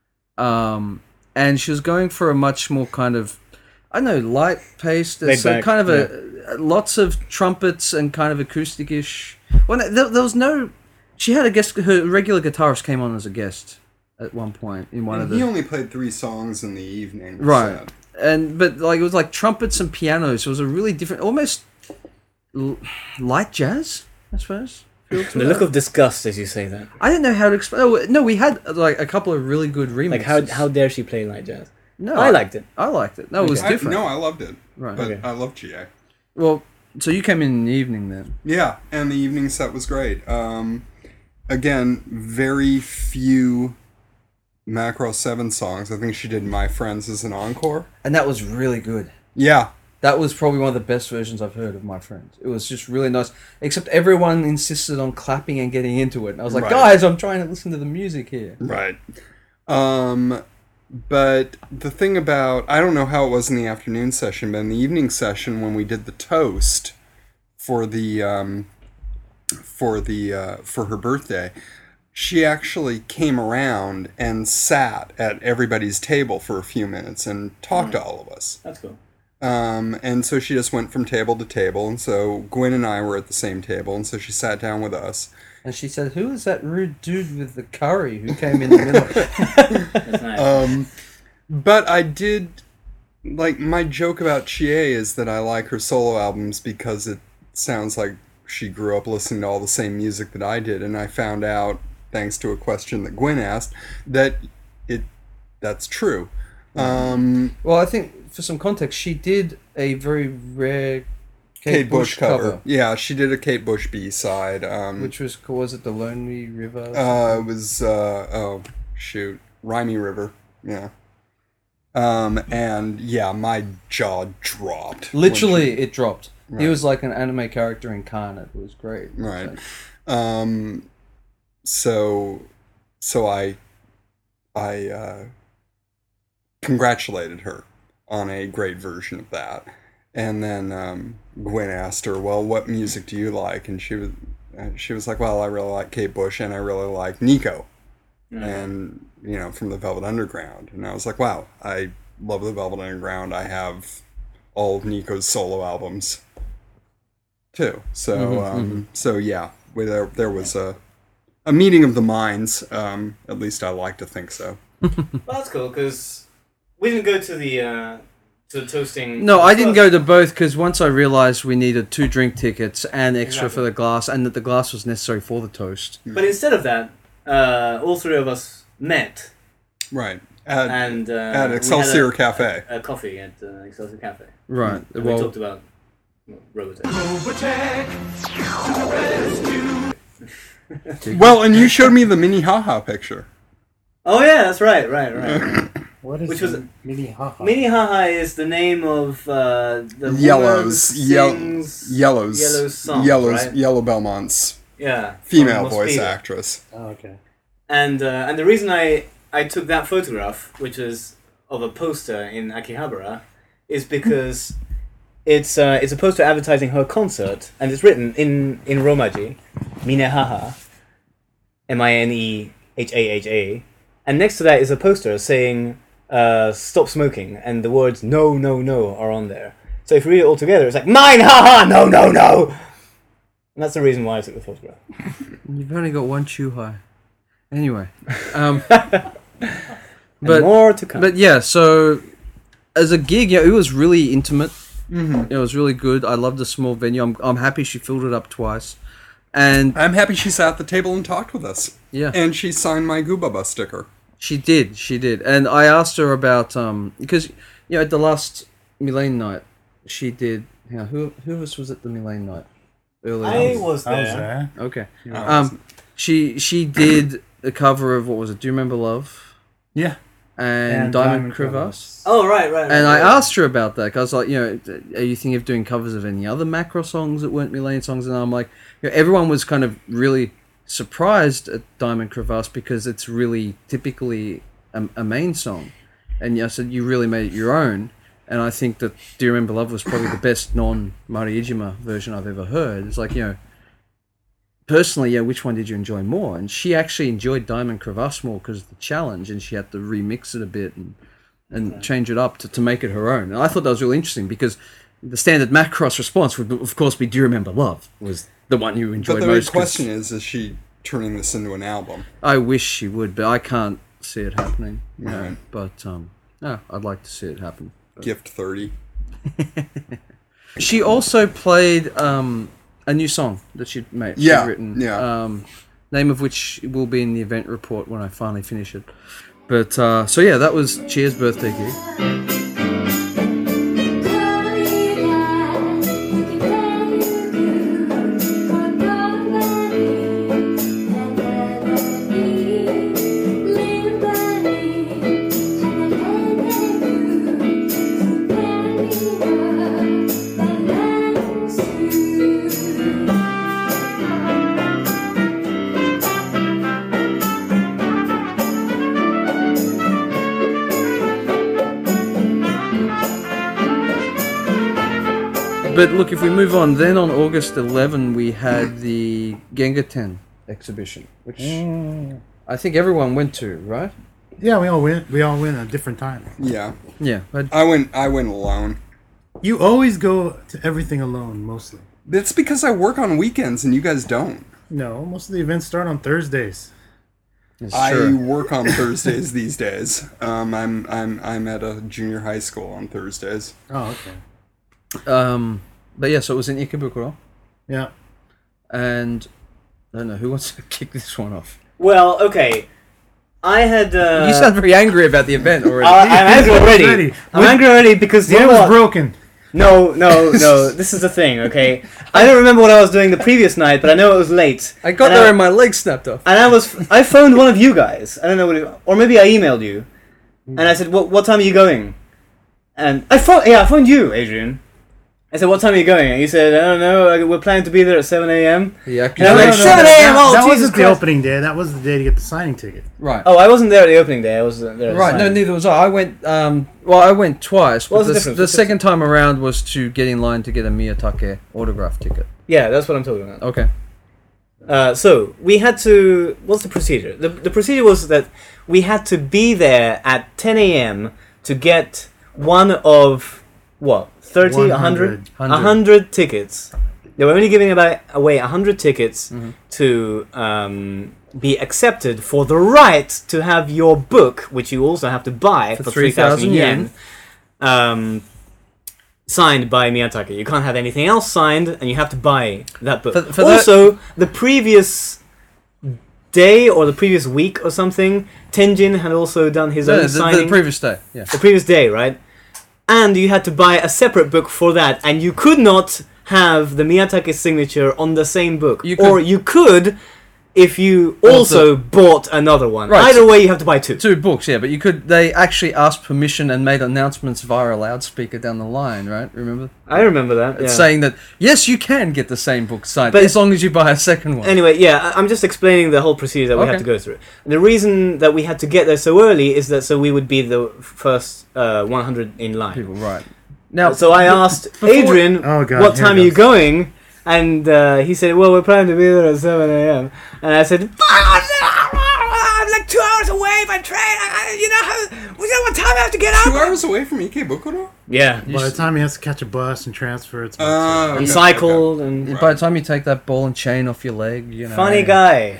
Um, and she was going for a much more kind of, I don't know, light paced, Laid so back, kind of a, lots of trumpets and kind of acoustic-ish. Well, no, there, there was no. She had a guest. Her regular guitarist came on as a guest at one point in one And of the. he only played three songs in the evening. Right. so- And but like it was like trumpets and pianos. It was a really different, almost l- light jazz. I suppose. Feel to The that. look of disgust as you say that. I didn't know how to explain. Oh, no, we had like a couple of really good remixes. Like how how dare she play light jazz? No, I liked it. I liked it. No, it was I, different. no, I loved it. Right. But Okay. I love G A. Well, so you came in in the evening then. Yeah, and the evening set was great. Um, again, very few Macross seven songs. I think she did My Friends as an encore. And that was really good. Yeah. That was probably one of the best versions I've heard of My Friends. It was just really nice. Except everyone insisted on clapping and getting into it. And I was like, Right. guys, I'm trying to listen to the music here. Right. Um, but the thing about, I don't know how it was in the afternoon session, but in the evening session when we did the toast for the, um, for the, uh, for her birthday, she actually came around and sat at everybody's table for a few minutes and talked to all of us. That's cool. Um, and so she just went from table to table, and so Gwen and I were at the same table, and so she sat down with us. And she said, who is that rude dude with the curry who came in the middle? That's nice. Um, but I did, like, my joke about Chie is that I like her solo albums because it sounds like she grew up listening to all the same music that I did, and I found out, thanks to a question that Gwen asked, that it that's true. Um, Well, I think for some context, she did a very rare Kate, Kate Bush, Bush cover. cover, Yeah, she did a Kate Bush B-side. Um, which was, was it The Lonely River? Uh, it was, uh, oh, shoot. Rhymy River. Yeah. Um, and yeah, my jaw dropped. when Literally, she- it dropped. He Right. was like an anime character incarnate. It was great. Right. So- Um, so, so I, I, uh, congratulated her on a great version of that. And then, um, Gwen asked her, well, what music do you like? And she was, uh, she was like, well, I really like Kate Bush and I really like Nico. And, you know, from the Velvet Underground. And I was like, wow, I love the Velvet Underground. I have all of Nico's solo albums too. So, Mhm, um, so yeah, we- there, there was a, a meeting of the minds. Um, at least I like to think so. Well, that's cool because we didn't go to the uh, to the toasting. No, I didn't go to both because once I realized we needed two drink tickets and extra Exactly. for the glass, and that the glass was necessary for the toast. But instead of that, uh, all three of us met Right. At, and uh, at we Excelsior had a, Cafe. a, a coffee at uh, Excelsior Cafe. Right. And we Well, talked about well, Robotech. Well, and you showed me the mini haha picture. Oh yeah, that's right, right, right. What is Which was a mini haha? Mini Haha is the name of uh, the woman Yellows, who Yel- sings Yellows, Yellow's songs, Yellows, right? Yellow Belmont's yeah, female from voice Mospeada. actress. Oh, okay. And uh, and the reason I, I took that photograph, which is of a poster in Akihabara, is because it's uh, it's a poster advertising her concert, and it's written in, in Romaji, Minehaha, M I N E H A H A, and next to that is a poster saying uh, "Stop smoking," and the words "No, no, no" are on there. So if you read it all together, it's like "Mine, haha, no, no, no," and that's the reason why I took the photograph. you've only got one chew high. Anyway, um, And but more to come. but yeah, so as a gig, yeah, it was really intimate. Mm-hmm. It was really good. I loved the small venue. I'm I'm happy she filled it up twice, and I'm happy she sat at the table and talked with us. yeah, And she signed my Goobaba sticker. she did. She did. And I asked her about um because you know at the last Milane night she did. You know, who who was was at the Milane night earlier? I was I was there. there. Okay. You know, Um, she she did a cover of what was it? Do you remember Love Yeah. and, Diamond, Crevasse? Oh right, right. And I right. asked her about that. 'Cause I was like, you know, are you thinking of doing covers of any other Macro songs that weren't Milane songs? And I'm like, you know, everyone was kind of really surprised at Diamond Crevasse because it's really typically a, a main song. And I said, you really made it your own. And I think that Do You Remember Love was probably the best non-Mari Ijima version I've ever heard. It's like, you know, personally, yeah, which one did you enjoy more? And she actually enjoyed Diamond Crevasse more because of the challenge, and she had to remix it a bit and and change it up to, to make it her own. And I thought that was really interesting because the standard Macross response would, of course, be Do You Remember Love was the one you enjoyed but the big most. 'cause question is, is she turning this into an album? I wish she would, but I can't see it happening. You know, Right. but um, no, I'd like to see it happen. Gift thirty. She also played um, a new song that she'd made. Yeah, she'd written. yeah. Um, name of which will be in the event report when I finally finish it. But uh, so yeah, that was Cheers birthday gig. But look, if we move on, then on August eleventh we had the Gengaten exhibition, which Mm. I think everyone went to, right? Yeah, we all went. We all went at different times. Yeah. Yeah. But I went I went alone. You always go to everything alone, mostly. That's because I work on weekends and you guys don't. No, most of the events start on Thursdays. it's I true. work on Thursdays these days. Um, I'm I'm I'm at a junior high school on Thursdays. Oh, okay. Um, but yeah, so it was in Ikebukuro, Yeah. and I don't know who wants to kick this one off. Well, okay. I had. Uh, You sound very angry about the event already. I, I'm angry already. Already. I'm What- angry already because you What know was what? broken? No, no, no. This is the thing. Okay, I don't remember what I was doing the previous night, but I know it was late. I got and there I, and my leg snapped off. and I was. I phoned one of you guys. I don't know what, it, or maybe I emailed you, and I said, "What? What time are you going?" And I phoned. Yeah, I phoned you, Adrian. I said, "What time are you going?" And you said, "I don't know. We're planning to be there at seven a.m." The No, no, accusation. no, seven a m, That, oh, that Jesus wasn't the Christ. opening day. That was the day to get the signing ticket. Right. Oh, I wasn't there at the opening day. I was uh, there. At the Right, no, signing. neither was I. I went, um, well, I went twice, What but was the the, difference? the What's the second time around was to get in line to get a Miyatake autograph ticket. Yeah, that's what I'm talking about. Okay. Uh, so we had to. What's the procedure? The the procedure was that we had to be there at ten a m to get one of what thirty, a hundred, a Hundred. hundred tickets. They were only giving about away a hundred tickets Mhm. to um, be accepted for the right to have your book, which you also have to buy For for three thousand three yen. Um, signed by Miyatake. You can't have anything else signed, and you have to buy that book. For- for that- also, the previous day or the previous week or something, Tenjin had also done his No, own the, signing. the previous day, yeah. the previous day, right? And you had to buy a separate book for that, and you could not have the Miyatake signature on the same book. You could- or you could if you also, Also- bought another one. Right, Either so- way, you have to buy two. Two books, yeah, but you could, they actually asked permission and made announcements via a loudspeaker down the line, right? Remember? I remember that. Yeah. It's saying that, yes, you can get the same book signed, But- as long as you buy a second one. Anyway, yeah, I- I'm just explaining the whole procedure that we had Okay. to go through. The reason that we had to get there so early is that so we would be the first uh, one hundred in line. People, right. Now, So I asked before- Adrian, Oh, God, what here time it are you goes. going? And uh, he said, well, we're planning to be there at seven a m And I said, I'm like two hours away by train. I, you know, how, you know what time I have to get Two up? hours away from Ikebukuro? Yeah. By the time he has to catch a bus and transfer, it's. Uh, And okay, cycled and... by the time you take that ball and chain off your leg, you know. Funny guy.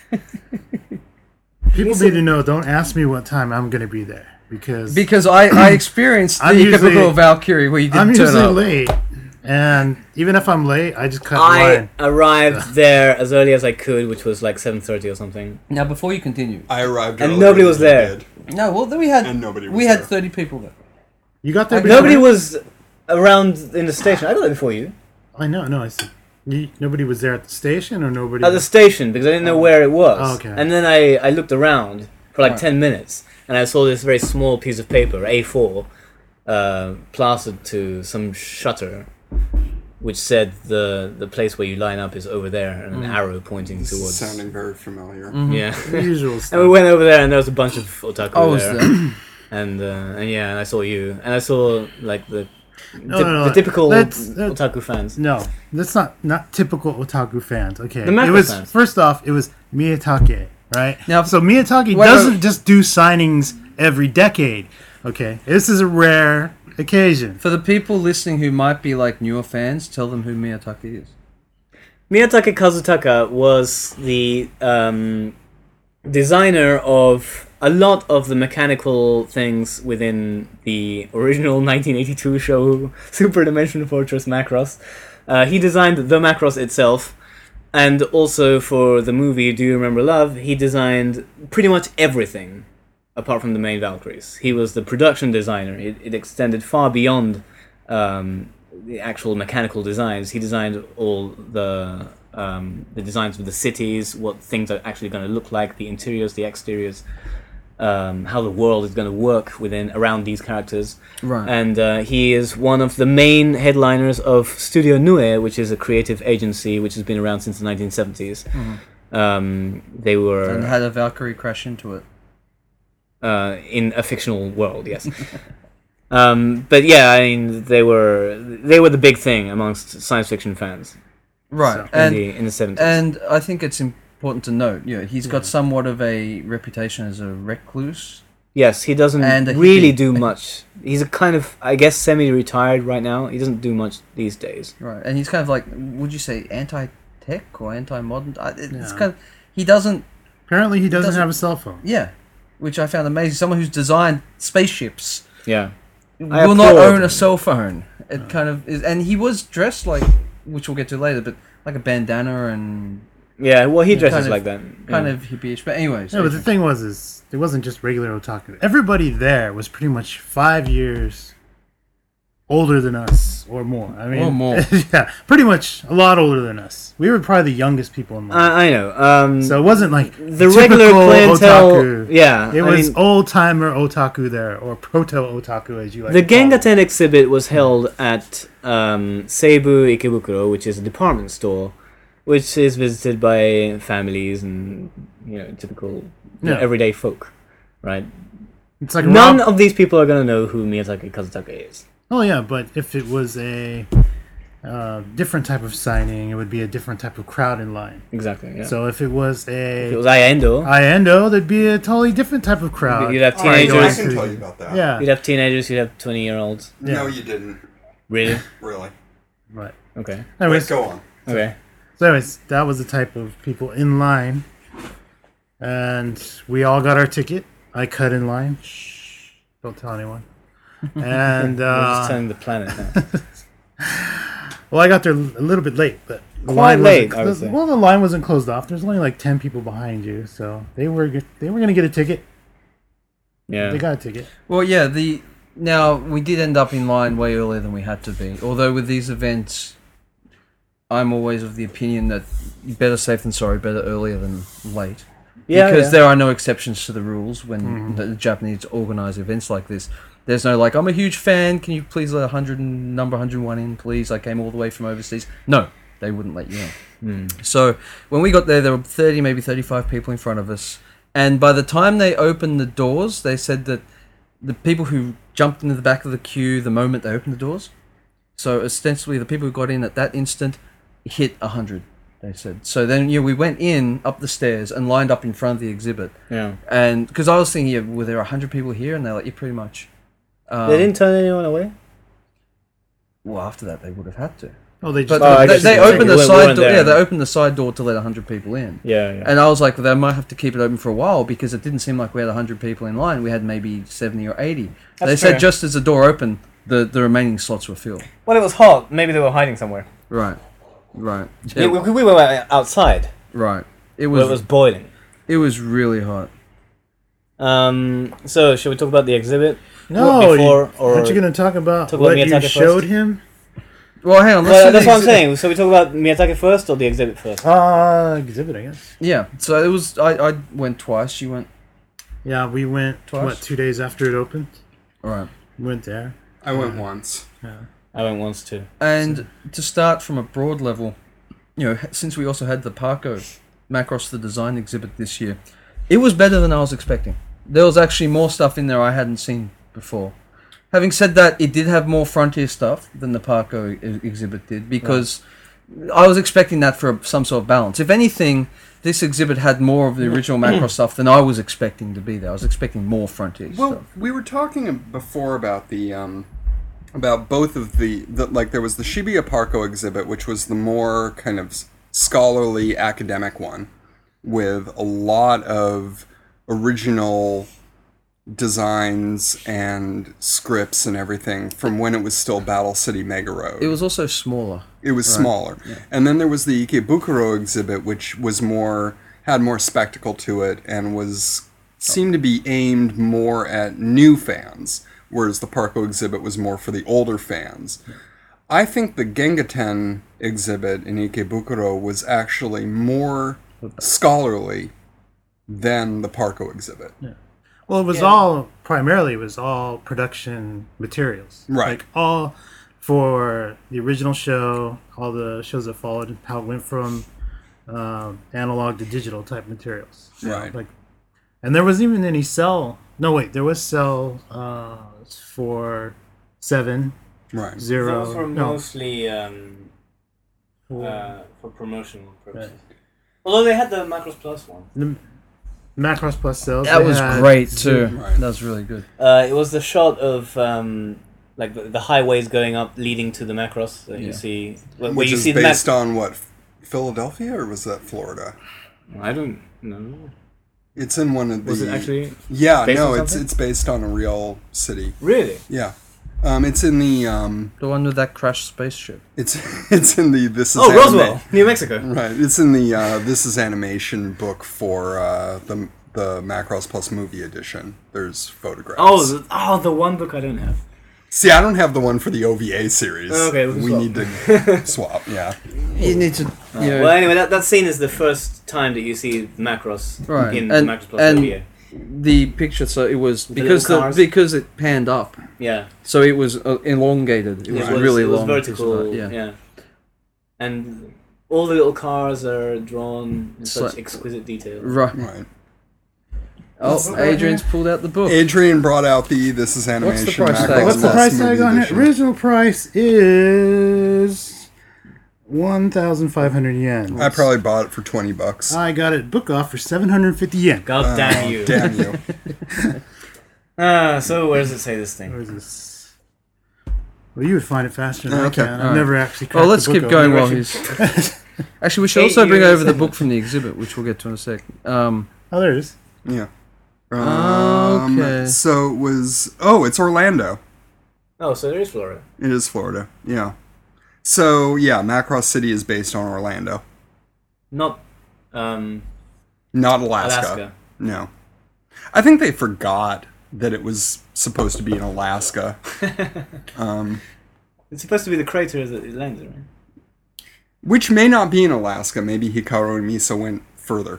People need to know. Don't ask me what time I'm going to be there because Because I, I experienced the I'm usually- Ikebukuro Valkyrie where you didn't I'm turn usually up. late, and even if I'm late, I just cut I line. arrived there as early as I could, which was like seven thirty or something. Now, before you continue. I arrived And earlier nobody than was you there. did. No, well, then we had, And nobody was we had there. thirty people there. You got there. Nobody before Nobody me? was around in the station. I got there before you. I know. No, I said you, nobody was there at the station, or nobody. At the station, because I didn't know where it was. Oh, okay. And then I, I looked around for like Right. ten minutes, and I saw this very small piece of paper, A four, uh, plastered to some shutter, which said the the place where you line up is over there, and an Mm. arrow pointing This is towards. sounding very familiar. Mhm. Yeah. The usual And we stuff. went over there, and there was a bunch of otaku I was there. there. And uh, and yeah, and I saw you, and I saw like the No, typ- no, no, the typical that's- that- otaku fans. No, that's not not typical otaku fans. Okay, The macro it was fans. first off, it was Miyatake, right? Now- so Miyatake Wait, doesn't wait. just do signings every decade. Okay, this is a rare occasion. For the people listening who might be like newer fans, tell them who Miyatake is. Miyatake Kazutaka was the um, designer of a lot of the mechanical things within the original nineteen eighty-two show Super Dimension Fortress Macross. Uh, he designed the Macross itself, and also for the movie Do You Remember Love, he designed pretty much everything, apart from the main Valkyries. He was the production designer. It, it extended far beyond um, the actual mechanical designs. He designed all the um, the designs of the cities, what things are actually going to look like, the interiors, the exteriors, um, how the world is going to work within around these characters. Right. And uh, he is one of the main headliners of Studio Nue, which is a creative agency which has been around since the nineteen seventies. Mhm. Um, they were And had a Valkyrie crash into it. uh, in a fictional world, yes. um, but yeah, I mean, they were they were the big thing amongst science fiction fans Right. So- in and the in the seventies. and I think it's important to note, you know, he's got somewhat of a reputation as a recluse. Yes, he doesn't And a really hippie. do much. He's a kind of, I guess, semi-retired right now. He doesn't do much these days. Right. And he's kind of like, would you say anti-tech or anti-modern? I- It's Yeah. kind of, he doesn't, Apparently, he doesn't, doesn't- have a cell phone. yeah, which I found amazing. Someone who's designed spaceships Yeah. I will not applaud own him. a cell phone. It kind of is, and he was dressed like, which we'll get to later, but like a bandana and Yeah, well, he Yeah, dresses kind of- like that. kind yeah. of hippie-ish. But anyways, Yeah, but the thing was, is it wasn't just regular otaku. Everybody there was pretty much five years older than us, or more. I mean, Or more. yeah, pretty much a lot older than us. We were probably the youngest people in line. I, I know. Um, So it wasn't like the regular typical clientele. otaku. Yeah, It I was mean, old timer otaku there, or proto otaku as you like. the to call it. Gengaten exhibit was held at um, Seibu Ikebukuro, which is a department store, which is visited by families and you know typical you know, Yeah. everyday folk, right? It's like None Rob- of these people are gonna know who Miyazaki Kazutaka is. Oh yeah, but if it was a uh, different type of signing, it would be a different type of crowd in line. Exactly. Yeah. So if it was a if it was Ayendo, Iendo, there'd be a totally different type of crowd. you'd have All right, teenagers. I can tell you about that. Yeah. You'd have teenagers. You'd have twenty-year-olds. No, Yeah. you didn't. Really? Really. Right. Okay. Anyways, Go on. Okay. so anyways, that was the type of people in line, and we all got our ticket. I cut in line. Shh, don't tell anyone. And We're just uh, telling the planet now. well, I got there a little bit late, but the Quite line late, wasn't- I would say. Well, the line wasn't closed off. There's only like ten people behind you, so they were g- they were gonna get a ticket. Yeah. They got a ticket. well, yeah. The now we did end up in line way earlier than we had to be. Although with these events, I'm always of the opinion that better safe than sorry, better earlier than late. Yeah. because yeah. there are no exceptions to the rules when Mhm. the Japanese organize events like this. There's no like, I'm a huge fan. Can you please let one hundred and number one hundred one in, please? I came all the way from overseas. No, they wouldn't let you in. Hmm. So when we got there, there were thirty, maybe thirty-five people in front of us. And by the time they opened the doors, they said that the people who jumped into the back of the queue the moment they opened the doors, so ostensibly the people who got in at that instant hit one hundred, they said. So then yeah, we went in, up the stairs, and lined up in front of the exhibit. Yeah. And because I was thinking, yeah, were there one hundred people here? And they're like, yeah, pretty much. Um, They didn't turn anyone away. Well, after that, they would have had to. Oh, they But just. Oh, I they, guess they you opened the weren't- side weren't door. there. Yeah, they opened the side door to let one hundred people in. Yeah. Yeah. And I was like, well, they might have to keep it open for a while because it didn't seem like we had one hundred people in line. We had maybe seventy or eighty. That's they fair. said just as the door opened, the, the remaining slots were filled. Well, it was hot. Maybe they were hiding somewhere. Right. Right. We, It- we, we were outside. right. It Where was, it was boiling. it was really hot. Um. So, should we talk about the exhibit? No, What, before you, or aren't you going to talk about talk about what you Miyazaki showed first? him? Well, hang on. Let's Well, do that's the what I'm exhibit. saying. So we talk about Miyazaki first or the exhibit first? Uh, exhibit, I guess. Yeah. So it was. I, I went twice. You went. Yeah, we went, Twice? what, two days after it opened? All right. We went there. I went once. Yeah. I went once too. And to start from a broad level, you know, since we also had the Parco Macross the Design exhibit this year, it was better than I was expecting. There was actually more stuff in there I hadn't seen before. Having said that, it did have more frontier stuff than the Parco e- exhibit did because I was expecting that for some sort of balance. If anything, this exhibit had more of the original Macross stuff than I was expecting to be there. I was expecting more frontier Well, stuff. we were talking before about the um, about both of the, the like there was the Shibuya Parco exhibit, which was the more kind of scholarly academic one, with a lot of original designs and scripts and everything from when it was still Battle City Mega Road. It was also smaller. It was Right. smaller. Yeah. And then there was the Ikebukuro exhibit, which was more had more spectacle to it and was seemed to be aimed more at new fans, whereas the Parco exhibit was more for the older fans. I think the Gengaten exhibit in Ikebukuro was actually more scholarly than the Parco exhibit. Yeah. Well, it was Yeah. all primarily it was all production materials, Right. Like all for the original show, all the shows that followed, how it went from um, analog to digital type materials, Right. Like, and there wasn't even any cell. No, wait, there was cell uh, for seven, Right. zero. Those were no, mostly um, for uh, for promotional purposes. Although they had the Macros Plus one. the Macross Plus cells. That they was had great zero- too. Right. That was really good. Uh, it was the shot of um, like the, the highways going up, leading to the Macros that Yeah. you see, where, where Which you is see the Mac- based on what? Philadelphia, or was that Florida? I don't know. It's in one of the. Was it actually Yeah, based no, on it's something? it's based on a real city. really? Yeah, um, it's in the um, The one with that crashed spaceship. it's it's in the this is Oh, anima- Roswell, New Mexico. Right, it's in the uh, this is animation book for uh, the the Macross Plus movie edition. There's photographs. Oh, the, oh, the one book I don't have. See, I don't have the one for the O V A series. Okay, we can we swap. need to swap. Yeah, You need to, you know, Well, anyway, that, that scene is the first time that you see Macross Right, in and- the Macross Plus and- O V A. the picture. So it was The because little the, cars. because it panned up, Yeah, so it was uh, elongated. It was it was, really it was long. vertical. Yeah. Yeah. And all the little cars are drawn in It's such like- exquisite detail. Right. right. What's Oh, the right Adrian's pulled out the book. Adrian brought out the this is animation. price tag? Macross What's the Plus price tag movie on it? edition. Original price is one thousand five hundred yen. I probably bought it for twenty bucks. I got it book off for seven hundred fifty yen. God Oh, damn you. Damn you. Ah, so where does it say this Where thing? is this? Well, you would find it faster than Okay, I can. I've alright. never actually. Well, cracked let's the book keep open. going while he's. Actually, we should Eight also bring years. over the book from the exhibit, which we'll get to in a sec. Um, Oh, there it is. Yeah. Um, Okay. So it was. Oh, it's Orlando. Oh, so there is Florida. It is Florida. Yeah. So yeah, Macross City is based on Orlando, Not um, not Alaska. Alaska. No. I think they forgot that it was supposed to be in Alaska. um, It's supposed to be the crater that it lands in, right? which may not be in Alaska. Maybe Hikaru and Misa went further.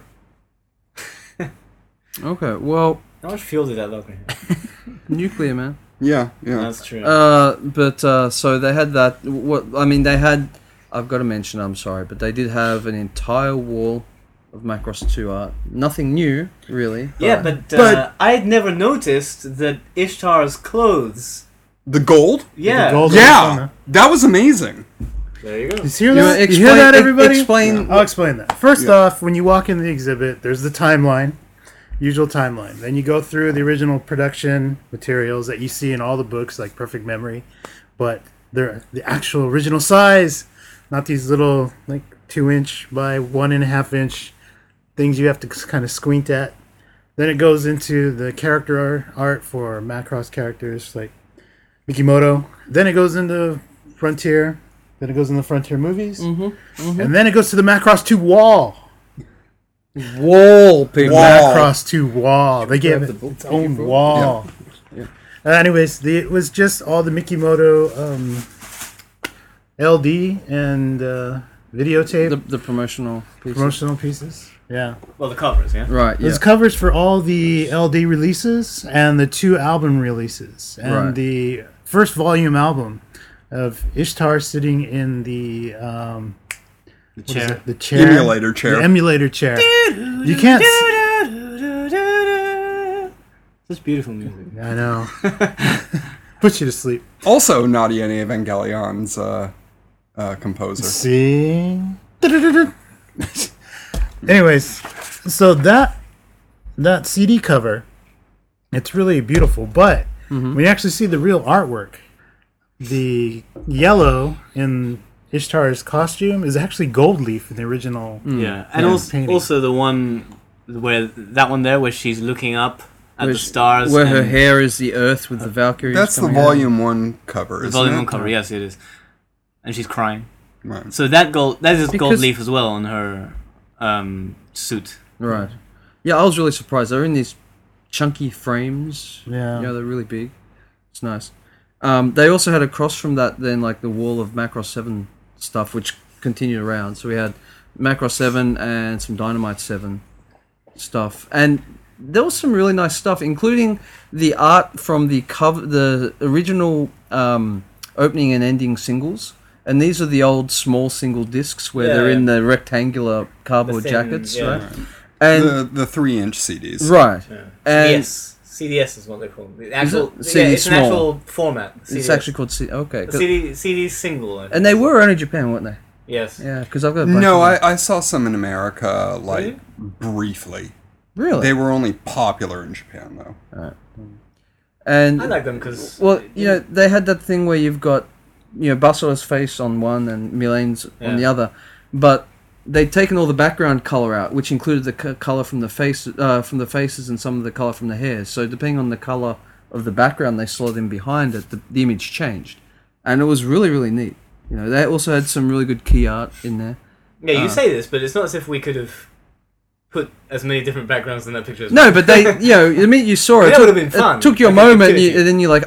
okay, well, How much fuel did that locker have? nuclear man. Yeah, yeah. That's true. Uh, but uh, so they had that. What I mean, they had. I've got to mention. I'm sorry, but they did have an entire wall of Macross two art. Nothing new, really. yeah, but, uh, but- I'd never noticed that Ishtar's clothes. The gold? Yeah. The gold Yeah, one, that was amazing. There you go. You hear You that? explain, you hear that, ex- everybody? Explain. I'll explain that. First Yeah. off, when you walk in the exhibit, there's the timeline, usual timeline. Then you go through the original production materials that you see in all the books, like Perfect Memory, but they're the actual original size, not these little like two inch by one and a half inch things you have to kind of squint at. Then it goes into the character art for Macross characters like Mikimoto. Then it goes into Frontier. Then it goes into Frontier movies. Mm-hmm. And then it goes to the Macross two wall. Wall, people. Wall. Macross two wall. They gave grab it the book its thank you own for it? wall. Uh, anyways, the, it was just all the Mikimoto um, L D and uh, videotape The, the promotional piece. promotional pieces. Yeah. Well, the covers, yeah. Right. Yeah. There's covers for all the L D releases and the two album releases. And Right. the first volume album of Ishtar sitting in the um, The what is chair. it? The chair. Emulator chair. The emulator chair. You can't. s- Such beautiful music. I know. Put you to sleep. Also, Nadia and Evangelion's uh, uh, composer. See. Anyways, so that that C D cover, it's really beautiful. But when you actually see the real artwork, the yellow in Ishtar's costume is actually gold leaf in the original. Yeah, and Yeah, also, painting. also the one where that one there where she's looking up at Where the she- stars. Where her and hair is the earth with the Valkyries. That's the coming out. volume one cover, The isn't volume it? one cover, yes, it is. And she's crying. Right. So that gold, that is gold Because- leaf as well on her um, suit. Right. Yeah, I was really surprised. They're in these chunky frames. Yeah. You know, they're really big. It's nice. Um, they also had across from that then like the wall of Macross seven stuff, which continued around. So we had Macross seven and some Dynamite seven stuff. And there was some really nice stuff, including the art from the cover, the original um, opening and ending singles. And these are the old small single discs where Yeah, they're in yeah. the rectangular cardboard thin, jackets, yeah. right? And the the three inch C Ds. right, Yeah. and C D S. C D S is what they call it. The actual, it? C D yeah, it's small. an actual format. C D S. it's actually called C. Okay, The 'cause- C D, C D single. I think. and they were only Japan, weren't they? Yes. Yeah, because I've got a bunch No, of them. I, I saw some in America, like, Really? briefly. really. They were only popular in Japan, though. and I like them because. well, you know, they had that thing where you've got, you know, Basara's face on one and Milane's on Yeah. the other, but they'd taken all the background color out, which included the c- color from the face, uh, from the faces, and some of the color from the hair. So depending on the color of the background they saw them behind it, the, the image changed, and it was really really neat. You know, they also had some really good key art in there. Yeah, you uh, say this, but it's not as if we could have put as many different backgrounds in that picture as No, but they, you know, the minute you saw it, That it would took, have been fun. it took you a Like a moment, activity. you, and then you're like,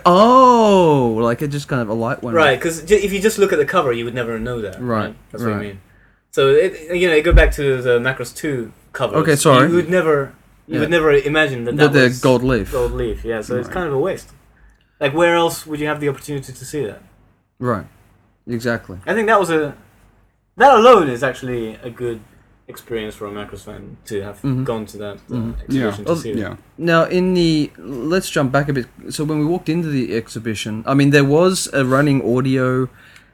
oh, like it just kind of a light went. Right, because if you just look at the cover, you would never know that. Right, That's what right. I mean. So, it, you know, you go back to the Macross two cover. Okay, sorry. You would never, you Yeah. would never imagine that The, that the was gold leaf. gold leaf. Yeah, so it's Right. kind of a waste. Like, where else would you have the opportunity to see that? Right. Exactly. I think that was a, that alone is actually a good experience for a Macross fan to have Mhm. gone to that uh, Mhm. exhibition Yeah. to see it. Yeah. Now, in the let's jump back a bit. So when we walked into the exhibition, I mean, there was a running audio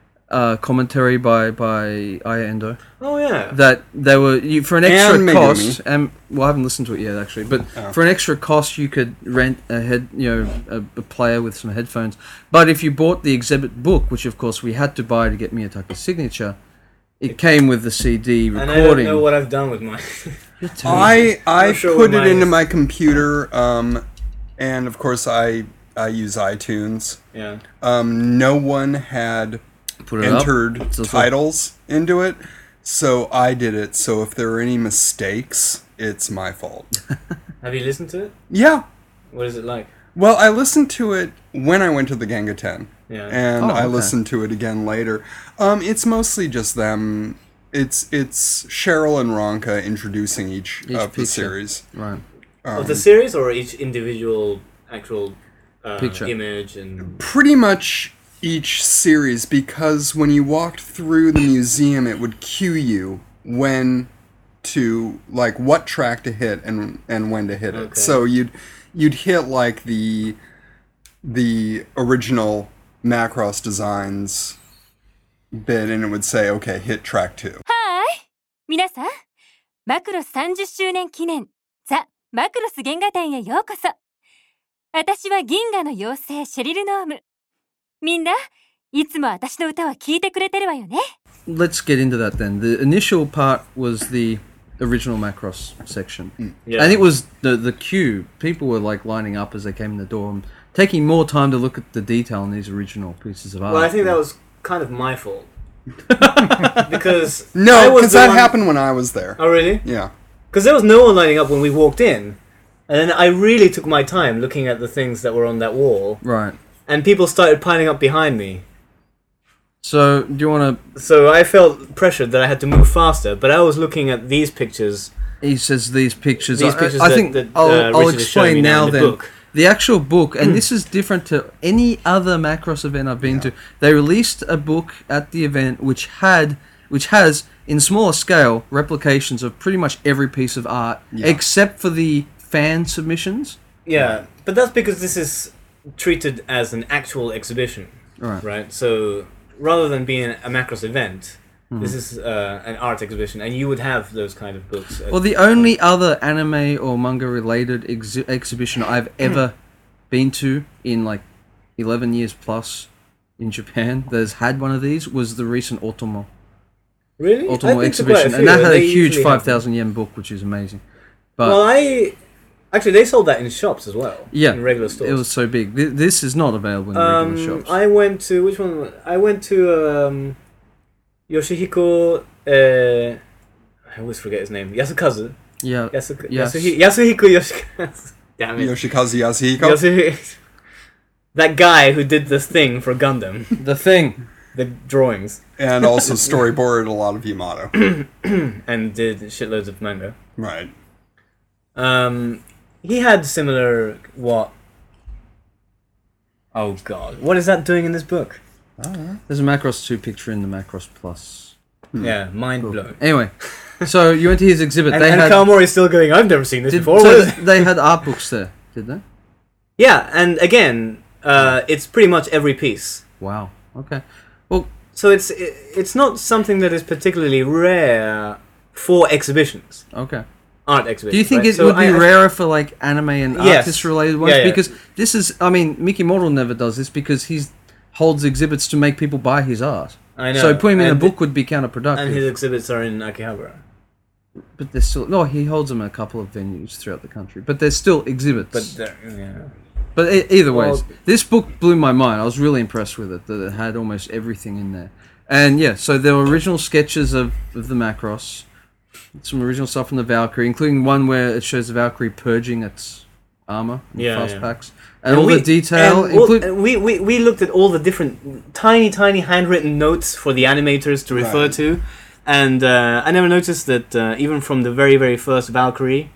uh, commentary by by Aya Endo Oh yeah. that they were you, for an extra And Megumi. cost. And well, I haven't listened to it yet actually, but Oh. for an extra cost, you could rent a head, you know, a, a player with some headphones. But if you bought the exhibit book, which of course we had to buy to get Miyataki's signature, it came with the C D and I don't recording. know what I've done with mine. You're terrible. I I Not sure put what it mine into is. my computer, um, and of course I I use iTunes. yeah. Um, no one had Put it up. entered So- so- titles into it, so I did it. So if there are any mistakes, it's my fault. Have you listened to it? Yeah. What is it like? Well, I listened to it when I went to the Ganga ten, Yeah. and Oh, I okay. listened to it again later. Um, it's mostly just them. It's it's Cheryl and Ronka introducing each, Each of the picture. series. Right. Um, Of the series or each individual actual uh, Picture. image and pretty much each series, because when you walked through the museum, it would cue you when to like what track to hit and and when to hit it. Okay. So you'd you'd hit like the the original Macross Designs bit, and it would say, okay, hit track two. はーい。皆さん、マクロスさんじゅっしゅうねん記念、ザ・マクロス原画展へようこそ。私は銀河の妖精シェリル・ノーム。みんな、いつも私の歌は聴いてくれてるわよね。 Let's get into that then. The initial part was the original Macross section. yeah. And it was the the queue. People were like lining up as they came in the door and taking more time to look at the detail in these original pieces of art. Well, I think that was kind of my fault because I No, was because the that one- happened when I was there. Oh really? Yeah. Because there was no one lining up when we walked in, and then I really took my time looking at the things that were on that wall, Right. and people started piling up behind me. So, do you want So I felt pressured that I had to move faster, but I was looking at these pictures. to... He says these pictures... These I- pictures I, that- think that, I'll, uh, I'll Richard is showing me explain now now in the then. book. The actual book, and this is different to any other Macross event I've been to. They released a book at the event which had, which has, in smaller scale, replications of pretty much every piece of art, Yeah. except for the fan submissions. Yeah, but that's because this is treated as an actual exhibition, Right. right? So rather than being a Macross event, this is uh, an art exhibition, and you would have those kind of books. at- Well, the only other anime or manga related exhi- exhibition I've ever been to in like eleven years plus in Japan that's had one of these was the recent Otomo. really I've Otomo been to quite exhibition. few, And that had a they huge usually have five thousand yen book, which is amazing. But Well, I actually they sold that in shops as well. yeah, in regular stores. it was so big. Th- This is not available in um, regular shops. I went to which one? I went to um, Yoshihiko. Uh, I always forget his name. Yasukazu. Yeah. Yasuka, Yes. Yasuhi, Yasuhiko Yoshikazu. Damn it. Yoshikazu Yasuhiko. Yasuhi- that guy who did this thing for Gundam. The Thing. The drawings. And also storyboarded a lot of Yamato. And did shitloads of manga. Right. Um, he had similar what? Oh god, what is that doing in this book? There's a Macross two picture in the Macross Plus. Yeah, mind blown. Anyway, so you went to his exhibit. And, they and had Kawamori's still going. I've never seen this did, before. so What is it?" they had art books there, did they? Yeah, and again, uh, it's pretty much every piece. Wow. Okay. Well, So it's it, it's not something that is particularly rare for exhibitions, okay. art exhibitions. Do you think right? it So would be I- I- rarer for like anime and Yes. artist-related ones? Yeah, yeah. Because this is, I mean, Mickey Model never does this because he holds exhibits to make people buy his art. I know. So putting him in a And- book would be counterproductive. And his exhibits are in Akihabara. But there's still no. He holds them in a couple of venues throughout the country. But there's still exhibits. But they're- yeah. But e- either way, Well- this book blew my mind. I was really impressed with it. That it had almost everything in there. And yeah, so there were original sketches of, of the Macross, some original stuff from the Valkyrie, including one where it shows the Valkyrie purging its armor, in Yeah, fast yeah. packs, and, all we, the detail. and all- include- and we, we, we looked at all the different tiny, tiny handwritten notes for the animators to refer Right. to. And uh, I never noticed that uh, even from the very, very first Valkyrie,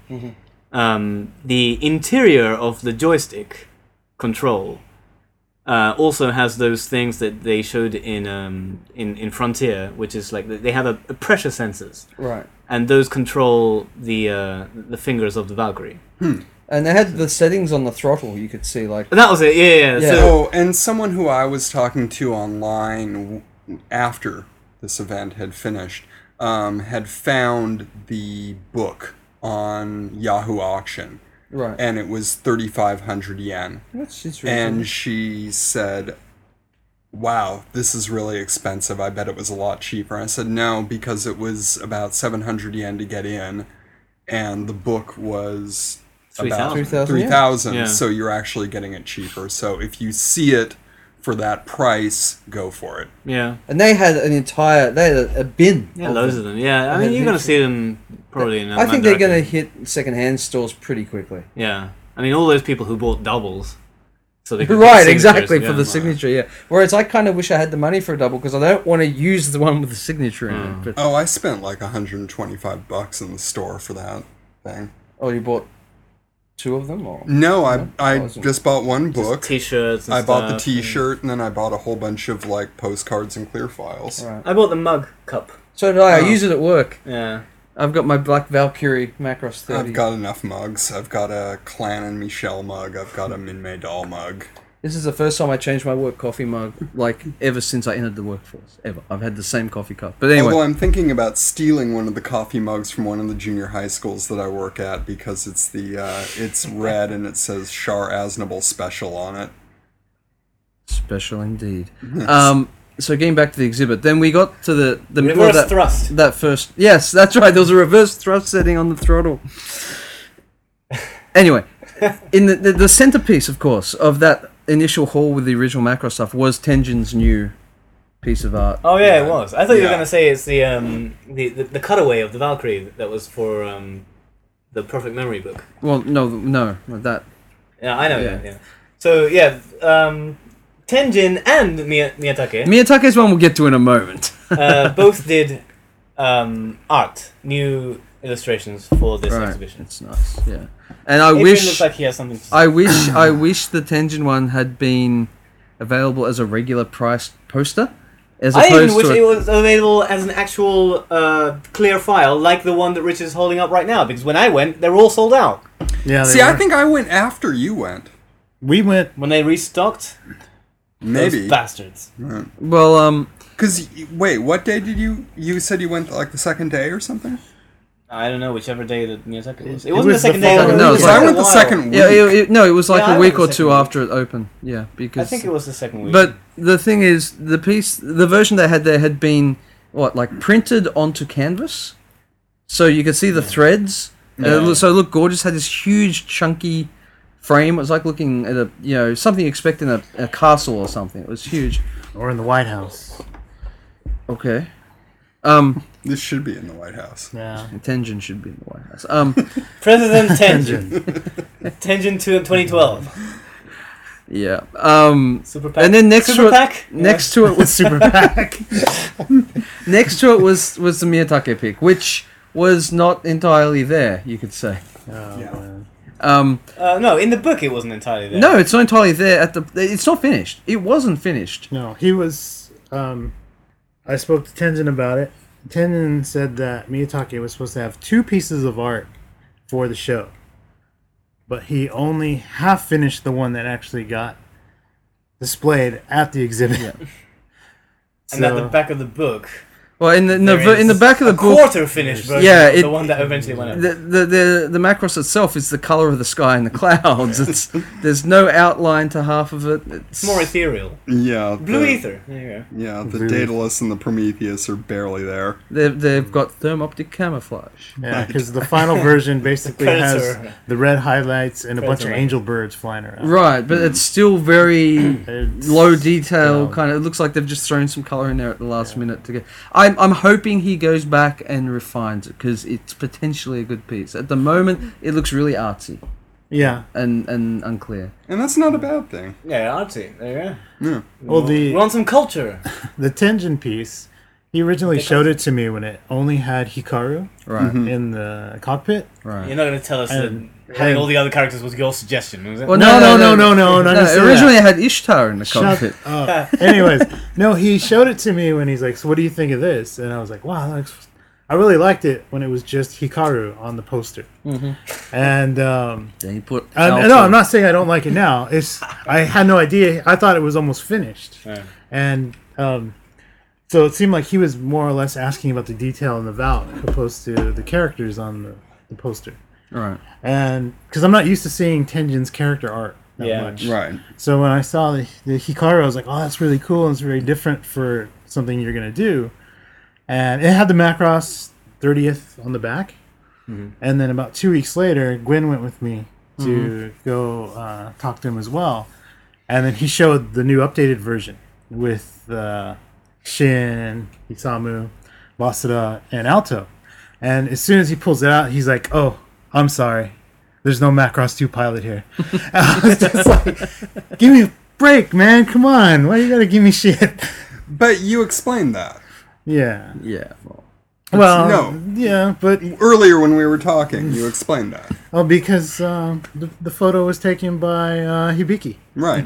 um, the interior of the joystick control uh, also has those things that they showed in um, in, in Frontier, which is like they have a, a pressure sensors, right. and those control the uh, the fingers of the Valkyrie. And they had the settings on the throttle. You could see like And that was it. Yeah, yeah. Yeah. So, Oh, and someone who I was talking to online w- after this event had finished um, had found the book on Yahoo Auction, right. and it was thirty-five hundred yen. That's it's And she said, wow, this is really expensive. I bet it was a lot cheaper. I said, no, because it was about seven hundred yen to get in, and the book was about three thousand. three thousand, Yeah. so you're actually getting it cheaper. So if you see it for that price, go for it. yeah. And they had an entire they had a, a bin. Yeah, of loads them. of them. Yeah, I And mean, then you're going to these- see them probably in. I think they're going to hit secondhand stores pretty quickly. Yeah, I mean, all those people who bought doubles, so they could get Right, signatures, exactly, yeah. for the signature, yeah. Whereas I kind of wish I had the money for a double because I don't want to use the one with the signature in Mm. it. But, Oh, I spent like one hundred twenty-five bucks in the store for that thing. oh, you bought two of them? Or? No, I No? I Oh, it's- just bought one book. T-shirts. And I bought the stuff, T-shirt, and then I bought a whole bunch of like postcards and clear files. Right. and- I bought the mug cup. So did I. I Oh. use it at work. Yeah. I've got my Black Valkyrie Macross thirty. I've got enough mugs. I've got a Clan and Michelle mug. I've got a Minmay doll mug. This is the first time I changed my work coffee mug, like, ever since I entered the workforce. Ever. I've had the same coffee cup. But anyway. Although I'm thinking about stealing one of the coffee mugs from one of the junior high schools that I work at because it's the uh, it's red and it says Shar Aznable Special on it. Special indeed. Um, so getting back to the exhibit, then we got to the the middle of Reverse that, thrust. that first. Yes, that's right. There was a reverse thrust setting on the throttle. Anyway, in the, the the centerpiece, of course, of that initial haul with the original Macross stuff was Tenjin's new piece of art. Oh yeah, it was. I thought you were Yeah. going to say it's the um the, the the cutaway of the Valkyrie that was for um the Perfect Memory book. Well, no, no, that. Yeah, I know. Yeah. Yeah. yeah. So yeah, um, Tenjin and Miya- Miyatake Miyatake's one we'll get to in a moment. uh, both did um art, new illustrations for this Right, exhibition. it's nice. Yeah, and I Adrian wish. looks like he has something to say. I wish I wish the Tenjin one had been available as a regular priced poster, as I opposed even wish to it a, was available as an actual uh, clear file, like the one that Rich is holding up right now. Because when I went, they were all sold out. Yeah, they See, I were. think I went after you went. we went. When they restocked, Maybe. those bastards. well, um, Because, wait, what day did you... You said you went, like, the second day or something? I don't know whichever day that Miyazaki was. It, It wasn't was the second the day. following- it No, was it's Because like I a went the while. second week. yeah, it, it- no, it was like Yeah, I a went week the or second two week. after it opened. Yeah, because I think it was the second week. But the thing is, the piece, the version they had there had been what, like printed onto canvas, so you could see the threads. And it Yeah. looked- so it looked gorgeous. Had this huge chunky frame. It was like looking at a you know something you expect in a, a castle or something. It was huge. Or in the White House. Okay. Um, This should be in the White House. Yeah. Tenjin should be in the White House. Um, President Tenjin. Tenjin to twenty twelve. yeah. Um, Super PAC. and then next Super to it, PAC? next to it was Super PAC. next to it was was the Miyatake pick, which was not entirely there. You could say. Oh, Yeah. man. Um, Uh, no, in the book it wasn't entirely there. no, it's not entirely there. At the, it's not finished. It wasn't finished. No, he was. Um, I spoke to Tenzin about it. Tenzin said that Miyatake was supposed to have two pieces of art for the show, but he only half finished the one that actually got displayed at the exhibit. Yeah. And at the back of the book, Well, in the in the, there in the is back of the a book, quarter finished version. Yeah, of it- the one that eventually went out. the, the the the Macross itself is the color of the sky and the clouds. It's there's no outline to half of it. It's It's more ethereal. Yeah. Blue the- ether. There you go. Yeah, the Blue. Daedalus and the Prometheus are barely there. They've they've got thermoptic camouflage. Yeah, because the final version basically has Predator. the red highlights and a bunch of Predator. angel birds flying around. Right, but it's still very It's- low detail. yeah. Kind of, it looks like they've just thrown some color in there at the last minute to get. I'm I'm hoping he goes back and refines it because it's potentially a good piece. At the moment, it looks really artsy Yeah. and and unclear. And that's not a bad thing. Yeah, artsy. There you go. Yeah. Well, the We want some culture. the Tenjin piece, he originally showed it to me when it only had Hikaru Right, in the cockpit. right. You're not going to tell us And- that having all the other characters was your suggestion, was it? Well, No, no, no, no, no, not no. necessarily Originally, that. I had Ishtar in the cockpit. Shut up. Anyways, no, he showed it to me when he's like, "So what do you think of this?" And I was like, "Wow, that looks." I really liked it when it was just Hikaru on the poster. Mm-hmm. And um, Then you put. I, Alto. no, I'm not saying I don't like it now. It's I had no idea. I thought it was almost finished, Yeah. and um, so it seemed like he was more or less asking about the detail in the Valk opposed to the characters on the, the poster. Right. And because I'm not used to seeing Tenjin's character art that Yeah. much, Right. so when I saw the, the Hikaru, I was like, "Oh, that's really cool. And it's very different for something you're gonna do." And it had the Macross thirtieth on the back. And then about two weeks later, Gwen went with me to go uh, talk to him as well. And then he showed the new updated version with uh, Shin, Isamu, Wasada, and Alto. And as soon as he pulls it out, he's like, "Oh, I'm sorry. There's no Macross two pilot here." I was just like, "Give me a break, man. Come on. Why you gotta give me shit?" But you explained that. Yeah. Yeah. Well, Well, no. yeah, but Earlier when we were talking, you explained that. oh, because um, the, the photo was taken by uh, Hibiki. Right.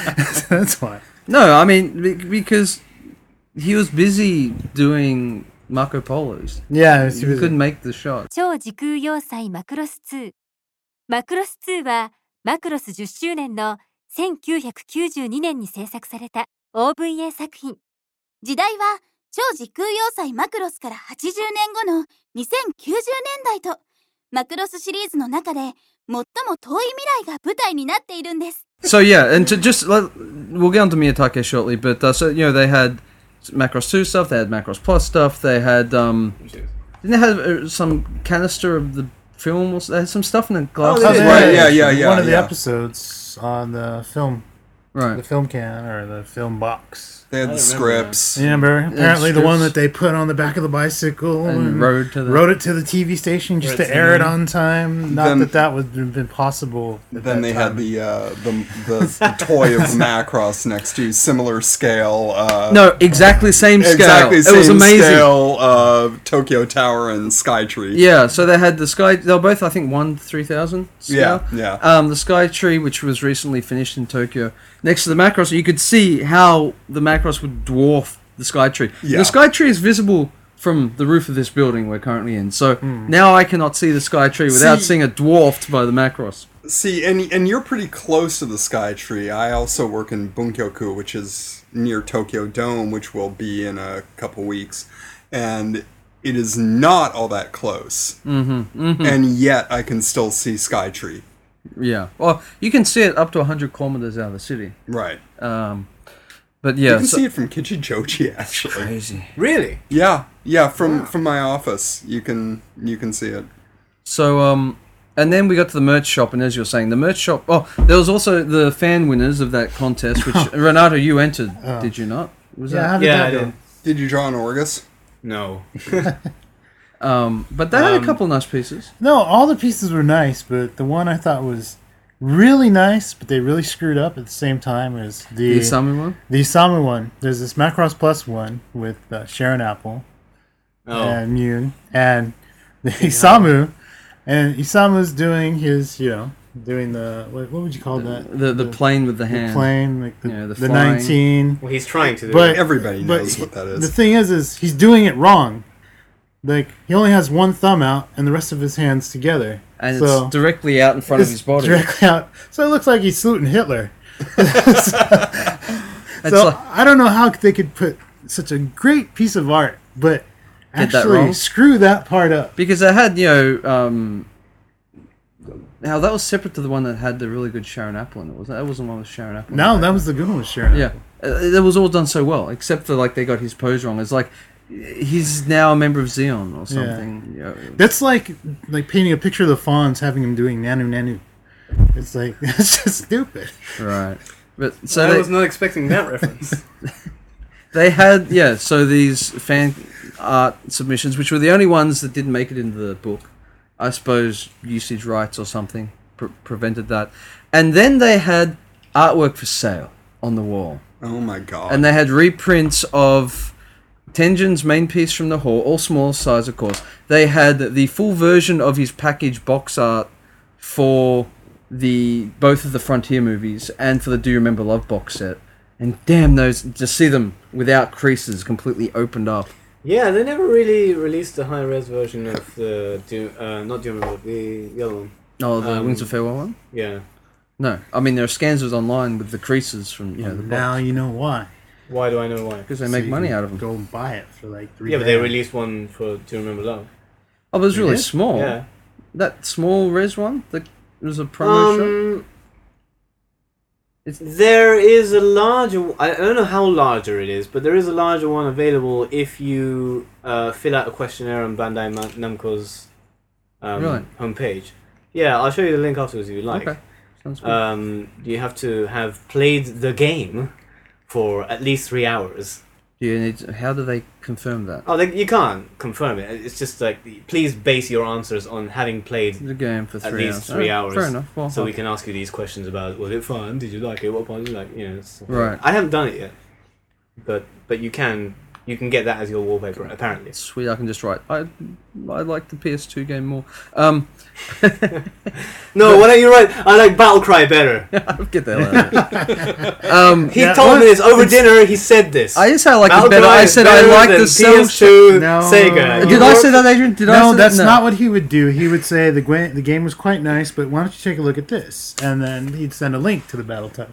That's why. no, I mean be- because he was busy doing Marco Polos. Yeah, it He was, couldn't make the shot. 超時空要塞マクロスツー。マクロスツーはマクロスじゅっしゅうねんのせんきゅうひゃくきゅうじゅうにねんに制作された オーブイエー 作品。 時代は超時空要塞マクロスからはちじゅうねんごのにせんきゅうじゅうねんだいと、マクロスシリーズの中で最も遠い未来が舞台になっているんです。 So yeah, and to just let, we'll get on to Miyatake shortly, but uh, so you know they had Macross two stuff, they had Macross Plus stuff, they had um, didn't they have uh, some canister of the film? Was they had some stuff in the glass? they Oh, did. they Right, had yeah, yeah, yeah, One of the yeah. episodes on the film, the Right. film can or the film box. They had I the don't remember scripts. You remember? Apparently, the one strips. that they put on the back of the bicycle And and, rode to the- rode it to the T V station just Right to to air it the- on time. Not Then- that that would have been possible. at Then that they time. had the, uh, the the the toy of Macross next to similar scale. Uh, No, exactly same scale. exactly it was same amazing. scale of Tokyo Tower and Skytree. Yeah, so they had the Sky. They were both, I think, one to three thousand. Yeah, yeah. Um, the Sky Tree, which was recently finished in Tokyo, next to the Macross, you could see how the Macross would dwarf the Sky Tree. Yeah. The Sky Tree is visible from the roof of this building we're currently in. So now I cannot see the Sky Tree without See- seeing it dwarfed by the Macross. See, and and you're pretty close to the Skytree. I also work in Bunkyoku, which is near Tokyo Dome, which will be in a couple weeks, and it is not all that close. Mm-hmm, mm-hmm. And yet, I can still see Skytree. Yeah. Well, you can see it up to one hundred kilometers out of the city. Right. Um, but yeah, You can so- see it from Kichijoji, actually. crazy. Really? Yeah, yeah. From from my office, you can you can see it. So, um, and then we got to the merch shop, and as you were saying, the merch shop. Oh, there was also the fan winners of that contest, which Renato, you entered, did you not? Was Yeah, how that? did Yeah, that I go? did. Did you draw an Orgus? No. Um, but they had a Um, couple of nice pieces. No, all the pieces were nice, but the one I thought was really nice, but they really screwed up at the same time is the The Isamu one. the Isamu one. There's this Macross Plus one with uh, Sharon Apple Oh. and Mune, and the Isamu, and Isamu's doing his, you know, doing the what, what would you call that? The the plane with the The hand. plane, like the, Yeah, the the flying. nineteen. Well, he's trying to do But it. Everybody but knows he- what that The is. thing is, is he's doing it wrong. Like he only has one thumb out and the rest of his hands together, And so it's directly out in front of it's his body. directly out. So it looks like he's saluting Hitler. It's So like- I don't know how they could put such a great piece of art, but Get that actually wrong? screw that part up. Because they had, you know, um, now that was separate to the one that had the really good Sharon Apple in it. Was that? That wasn't one with Sharon Apple. in No, it. that was the good one with Sharon. Yeah, Apple. uh, it was all done so well, except for like they got his pose wrong. It's like he's now a member of Xeon or something. You know. That's like like painting a picture of the Fawns, having him doing Nanu Nanu. It's like it's just stupid. Right, but so I they, was not expecting that reference. they had yeah. So these fan art submissions, which were the only ones that didn't make it into the book, I suppose usage rights or something pre- prevented that, and then they had artwork for sale on the wall. Oh my god. And they had reprints of Tenjin's main piece from the hall, all small size, of course. They had the full version of his package box art for the both of the Frontier movies and for the Do You Remember Love box set. And damn, those to see them without creases, completely opened up. Yeah, they never really released the high res version of the do uh, not do you remember the, the other one. Oh, the Um, Wings of Farewell one? Yeah. No, I mean there are scans of it online with the creases from you know the Now box you know why. Why do I know why? because they So make you money can out of them. Go and buy it for like three. Yeah, but they grand. released one for Do You Remember Love? Oh, but it was really did? small. Yeah. That small res one, that was a promo shot. Um, It's- there is a larger. I don't know how larger it is, but there is a larger one available if you uh, fill out a questionnaire on Bandai Ma- Namco's um, Really? homepage. Yeah, I'll show you the link afterwards if you like. Okay. Sounds good. Um, you have to have played the game for at least three hours. Do you need? How do they confirm that? Oh, like, you can't confirm it. It's just like, please base your answers on having played, The game for at three least hours. three Oh, hours. Fair enough. Well, so we okay. can ask you these questions about, was it fun? Did you like it? What part did you like? You know, stuff like Right. that. I haven't done it yet, but but you can you can get that as your wallpaper apparently. Sweet, I can just write. I I like the P S two game more. Um, No, why don't you write? I like Battlecry better. I'll get that out. um, He Yeah, told what? me this over It's- dinner. He said this. I just say I like it Battlecry better. I is said I better like than the cell. P S two No. Sega. Did You I wrote- say that, Adrian? Did I No, say that's that? not what he would do. He would say the gwa- the game was quite nice, but why don't you take a look at this? And then he'd send a link to the Battletech.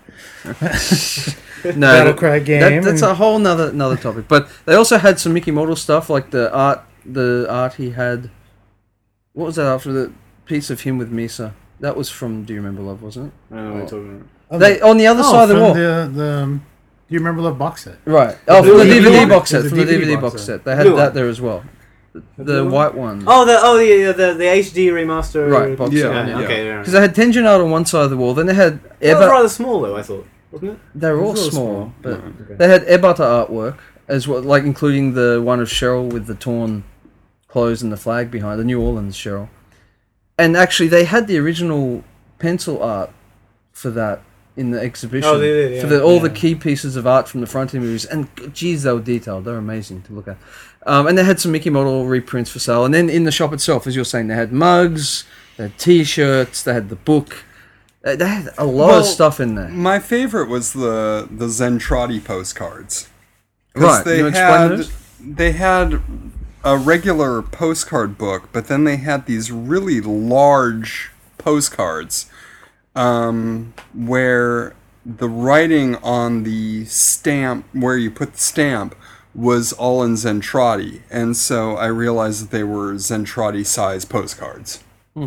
No, Battlecry game. That, that's and- a whole nother another topic. But they also had some Mickey Model stuff, like the art. The art he had. What was that after the piece of him with Misa? That was from Do You Remember Love, wasn't I don't know what you're talking about. Oh, it? They on the other oh, side of the from wall. The, the, um, do you remember the box set? Right. Oh, blue from the one? D V The D blue box one? set. The From the D V D D V D box box set. set. They had Blue that one. there as well. The, blue one? white one. Oh, the oh the the the H D remaster. Right, box Yeah, set. yeah. Okay. Yeah. Because they had Tenjin art on one side of the wall. Then they had That was Eba. rather small though. I thought, wasn't it? They were It all was a little small, small. but Okay. they had Ebata artwork as well, like including the one of Cheryl with the torn clothes and the flag behind, the New Orleans Cheryl. And actually, they had the original pencil art for that in the exhibition. Oh, they did, yeah. For the, all the Yeah. key pieces of art from the Frontier movies. And geez, they were detailed. They were amazing to look at. Um, and they had some Mickey Model reprints for sale. And then in the shop itself, as you're saying, they had mugs, they had T-shirts, they had the book. They they had a lot Well, of stuff in there. My favorite was the the Zentradi postcards. 'Cause Right, They you wanna explain had those? they had a regular postcard book, but then they had these really large postcards um, where the writing on the stamp, where you put the stamp, was all in Zentradi, and so I realized that they were Zentradi size postcards.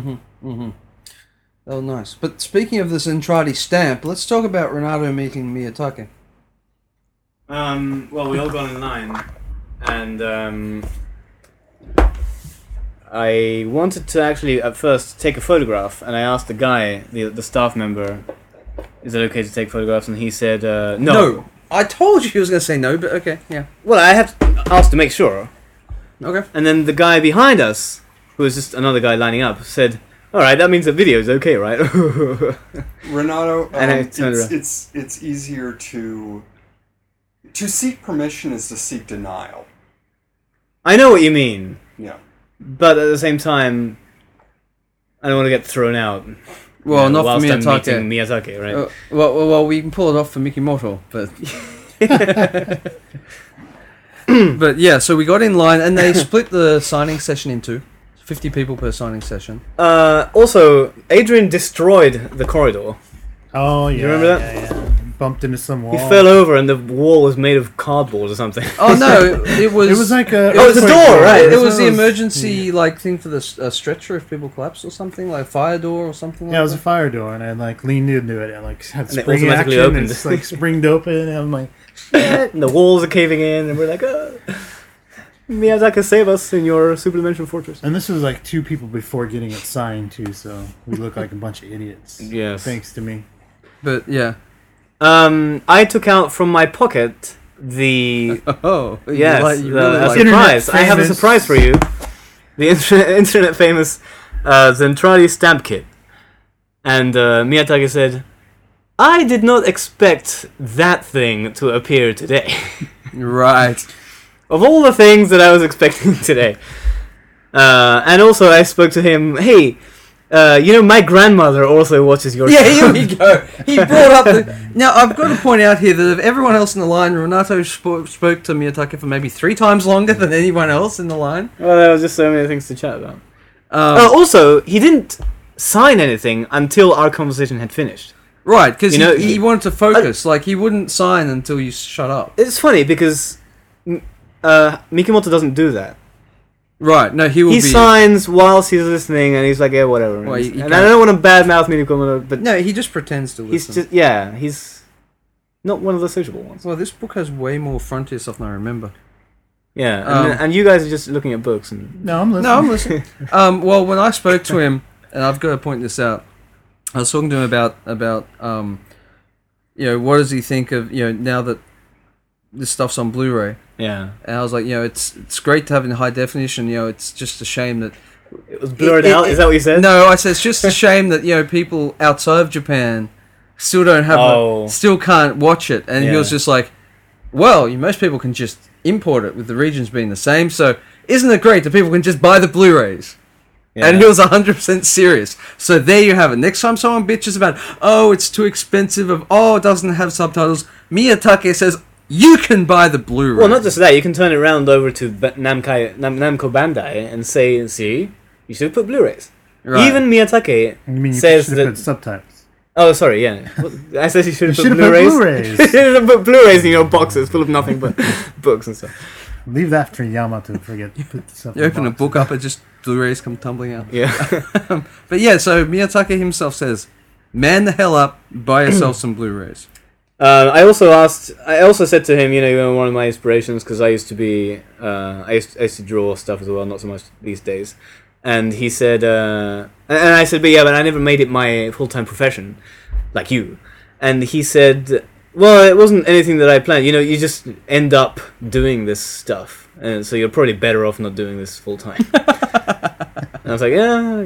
Oh, nice. But speaking of the Zentradi stamp, let's talk about Renato meeting Miyatake. Um, well, we all got in line, and um, I wanted to actually at first take a photograph, and I asked the guy, the the staff member, "Is it okay to take photographs?" And he said, uh, "No." No. I told you he was going to say no, but okay, yeah. Well, I have to ask to make sure. Okay. And then the guy behind us, who was just another guy lining up, said, "All right, that means the video is okay, right?" Renato, um, And I it's, turned around. it's it's easier to to seek permission is to seek denial. I know what you mean, Yeah. but at the same time, I don't want to get thrown out. Well, you know, not for whilst I'm Miyazaki. meeting Miyazaki, right? Uh, well, well, well, we can pull it off for Mikimoto, but but yeah. So we got in line, and they split the signing session into fifty people per signing session. Uh, also, Adrian destroyed the corridor. Oh yeah, remember that? Yeah, yeah. Bumped into some wall. He fell over, and the wall was made of cardboard or something. Oh no, it was. It was like a. Oh, it's a door, right. It was the It emergency like thing for the s- uh, stretcher if people collapse or something, like fire door or something. Yeah, like it was a that. fire door, and I like leaned into it and like had And it spring automatically action, opened. and it's like springed open, and I'm like, And the walls are caving in, and we're like, oh, Miyazaki, save us in your Super Dimension Fortress. and this was like two people before getting it signed too, so we look like a bunch of idiots. Yes. Thanks to me. But yeah. Um, I took out from my pocket the Oh you yes, like- you the, really a like- Internet surprise. I have a famous- surprise for you. The internet, internet famous uh, Zentradi stamp kit. And uh, Miyazaki said, "I did not expect that thing to appear today. Right. Of all the things that I was expecting today." Uh, and also, I spoke to him. Hey. Uh, you know, my grandmother also watches your Yeah, show. here we go. He brought up the. Now, I've got to point out here that of everyone else in the line, Renato sp- spoke to Miyazaki for maybe three times longer than anyone else in the line. Well, there was just so many things to chat about. Um, Uh, also, he didn't sign anything until our conversation had finished. right, because you know, he, he he- wanted to focus. like, he wouldn't sign until you shut up. It's funny because m- uh, Mikimoto doesn't do that. Right, no, he will He be. signs whilst he's listening, and he's like, "Yeah, whatever." Well, you- you and I can't- don't want to badmouth Mikimoto, but No, he just pretends to he's listen. just yeah, he's not one of the sociable ones. Well, this book has way more frontier stuff than I remember. Yeah, and, Um, and you guys are just looking at books and No, I'm listening. No, I'm listening. um, well, when I spoke to him, and I've got to point this out, I was talking to him about about um, you know, what does he think of, you know, now that this stuff's on Blu-ray, yeah, and I was like, you know, it's it's great to have in high definition. You know, it's just a shame that it was blurred It- it- out. Is that what you said? no, I said it's just a shame that, you know, people outside of Japan still don't have, Oh. a, still can't watch it, and he Yeah. was just like, well, you, most people can just import it with the regions being the same. So isn't it great that people can just buy the Blu-rays? Yeah. And he was one hundred percent serious. So there you have it. Next time someone bitches about, oh, it's too expensive, of oh, it doesn't have subtitles, Miyazaki says, you can buy the Blu-ray. Well, not just that. You can turn it around over to Ba- Namkai, Nam- Namco Bandai and say, "See, you should put Blu-rays." Right. Even Miyazaki I mean, you says should have that. put subtitles. Oh, sorry, yeah. What- I said you should have You put should have put Blu-rays. Blu-rays. You should have put Blu-rays in your boxes full of nothing but books and stuff. Leave that for Yamato. Forget to put the stuff. You in open a boxes. book up, and just Blu-rays come tumbling out. Yeah. But yeah, so Miyazaki himself says, man the hell up, buy yourself some Blu-rays. Uh, I also asked. I also said to him, you know, you're one of my inspirations because I used to be. Uh, I used I used to draw stuff as well, not so much these days. And he said, uh, and and I said, but yeah, but I never made it my full time profession, like you. And he said, well, it wasn't anything that I planned. You know, you just end up doing this stuff, and so you're probably better off not doing this full time. And I was like, yeah,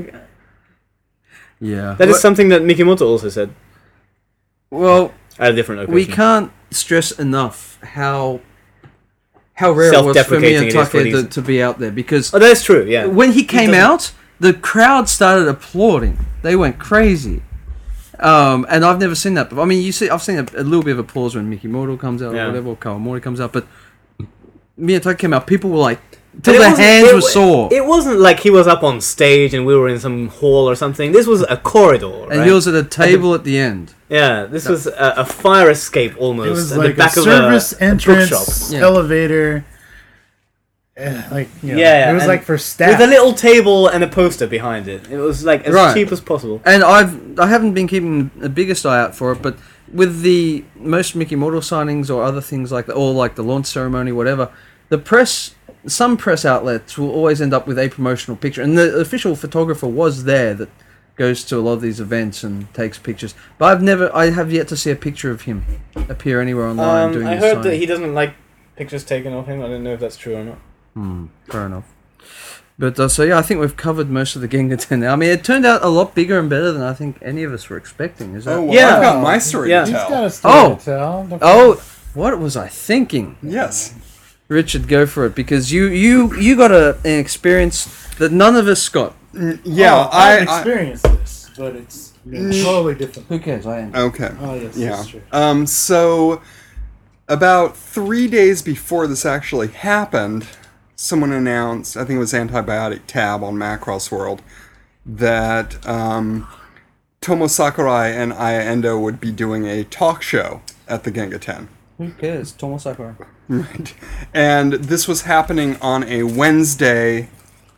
Yeah. that is something that Mikimoto also said Well, at a different occasion. we can't stress enough how how rare it was for Self-deprecating it is for Miyazaki these- to, to be out there, because Oh, that's true. Yeah. when he came doesn't- out, the crowd started applauding. They went crazy. Um, and I've never seen that before. I mean, you see, I've seen a, a little bit of applause when Mikimoto comes out Yeah. or whatever, or Kawamori comes out, but Miyazaki came out, people were like, till And it their wasn't- hands it were wa- sore. It wasn't like he was up on stage and we were in some hall or something. This was a corridor, and right? he was at a table at the end. Yeah, this was a, a fire escape almost. It was at like the back a of service a, a entrance, bookshop. Yeah. elevator. eh, like you know, Yeah, it was and like for staff. With a little table and a poster behind it. It was like as Right. cheap as possible. And I've I haven't been keeping the biggest eye out for it, but with the most Mikimoto signings or other things like that, or like the launch ceremony, whatever, the press, some press outlets will always end up with a promotional picture, and the official photographer was there that goes to a lot of these events and takes pictures. But I've never, I have yet to see a picture of him appear anywhere online Um, doing I his heard signing. that he doesn't like pictures taken of him. I don't know if that's true or not. Hmm, fair enough. But uh, so yeah, I think we've covered most of the Genga ten now. I mean, it turned out a lot bigger and better than I think any of us were expecting. Is that? Oh, well, Yeah. I've got my story Yeah. to He's tell. got a story Oh. to tell. Don't Oh, what was I thinking? Yes. Richard, go for it because you you you got a, an experience that none of us got. Yeah, Oh, I, I've I experienced this, but it's you know, totally different. Who cares? I am. okay. Oh yes, Yeah. that's true. Um, so about three days before this actually happened, someone announced, I think it was Antibiotic Tab on Macross World, that um, Tomo Sakurai and Aya Endo would be doing a talk show at the Genga ten. Who cares? Tomo Sakurai. Right. And this was happening on a Wednesday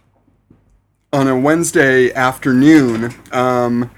on a Wednesday afternoon. Um,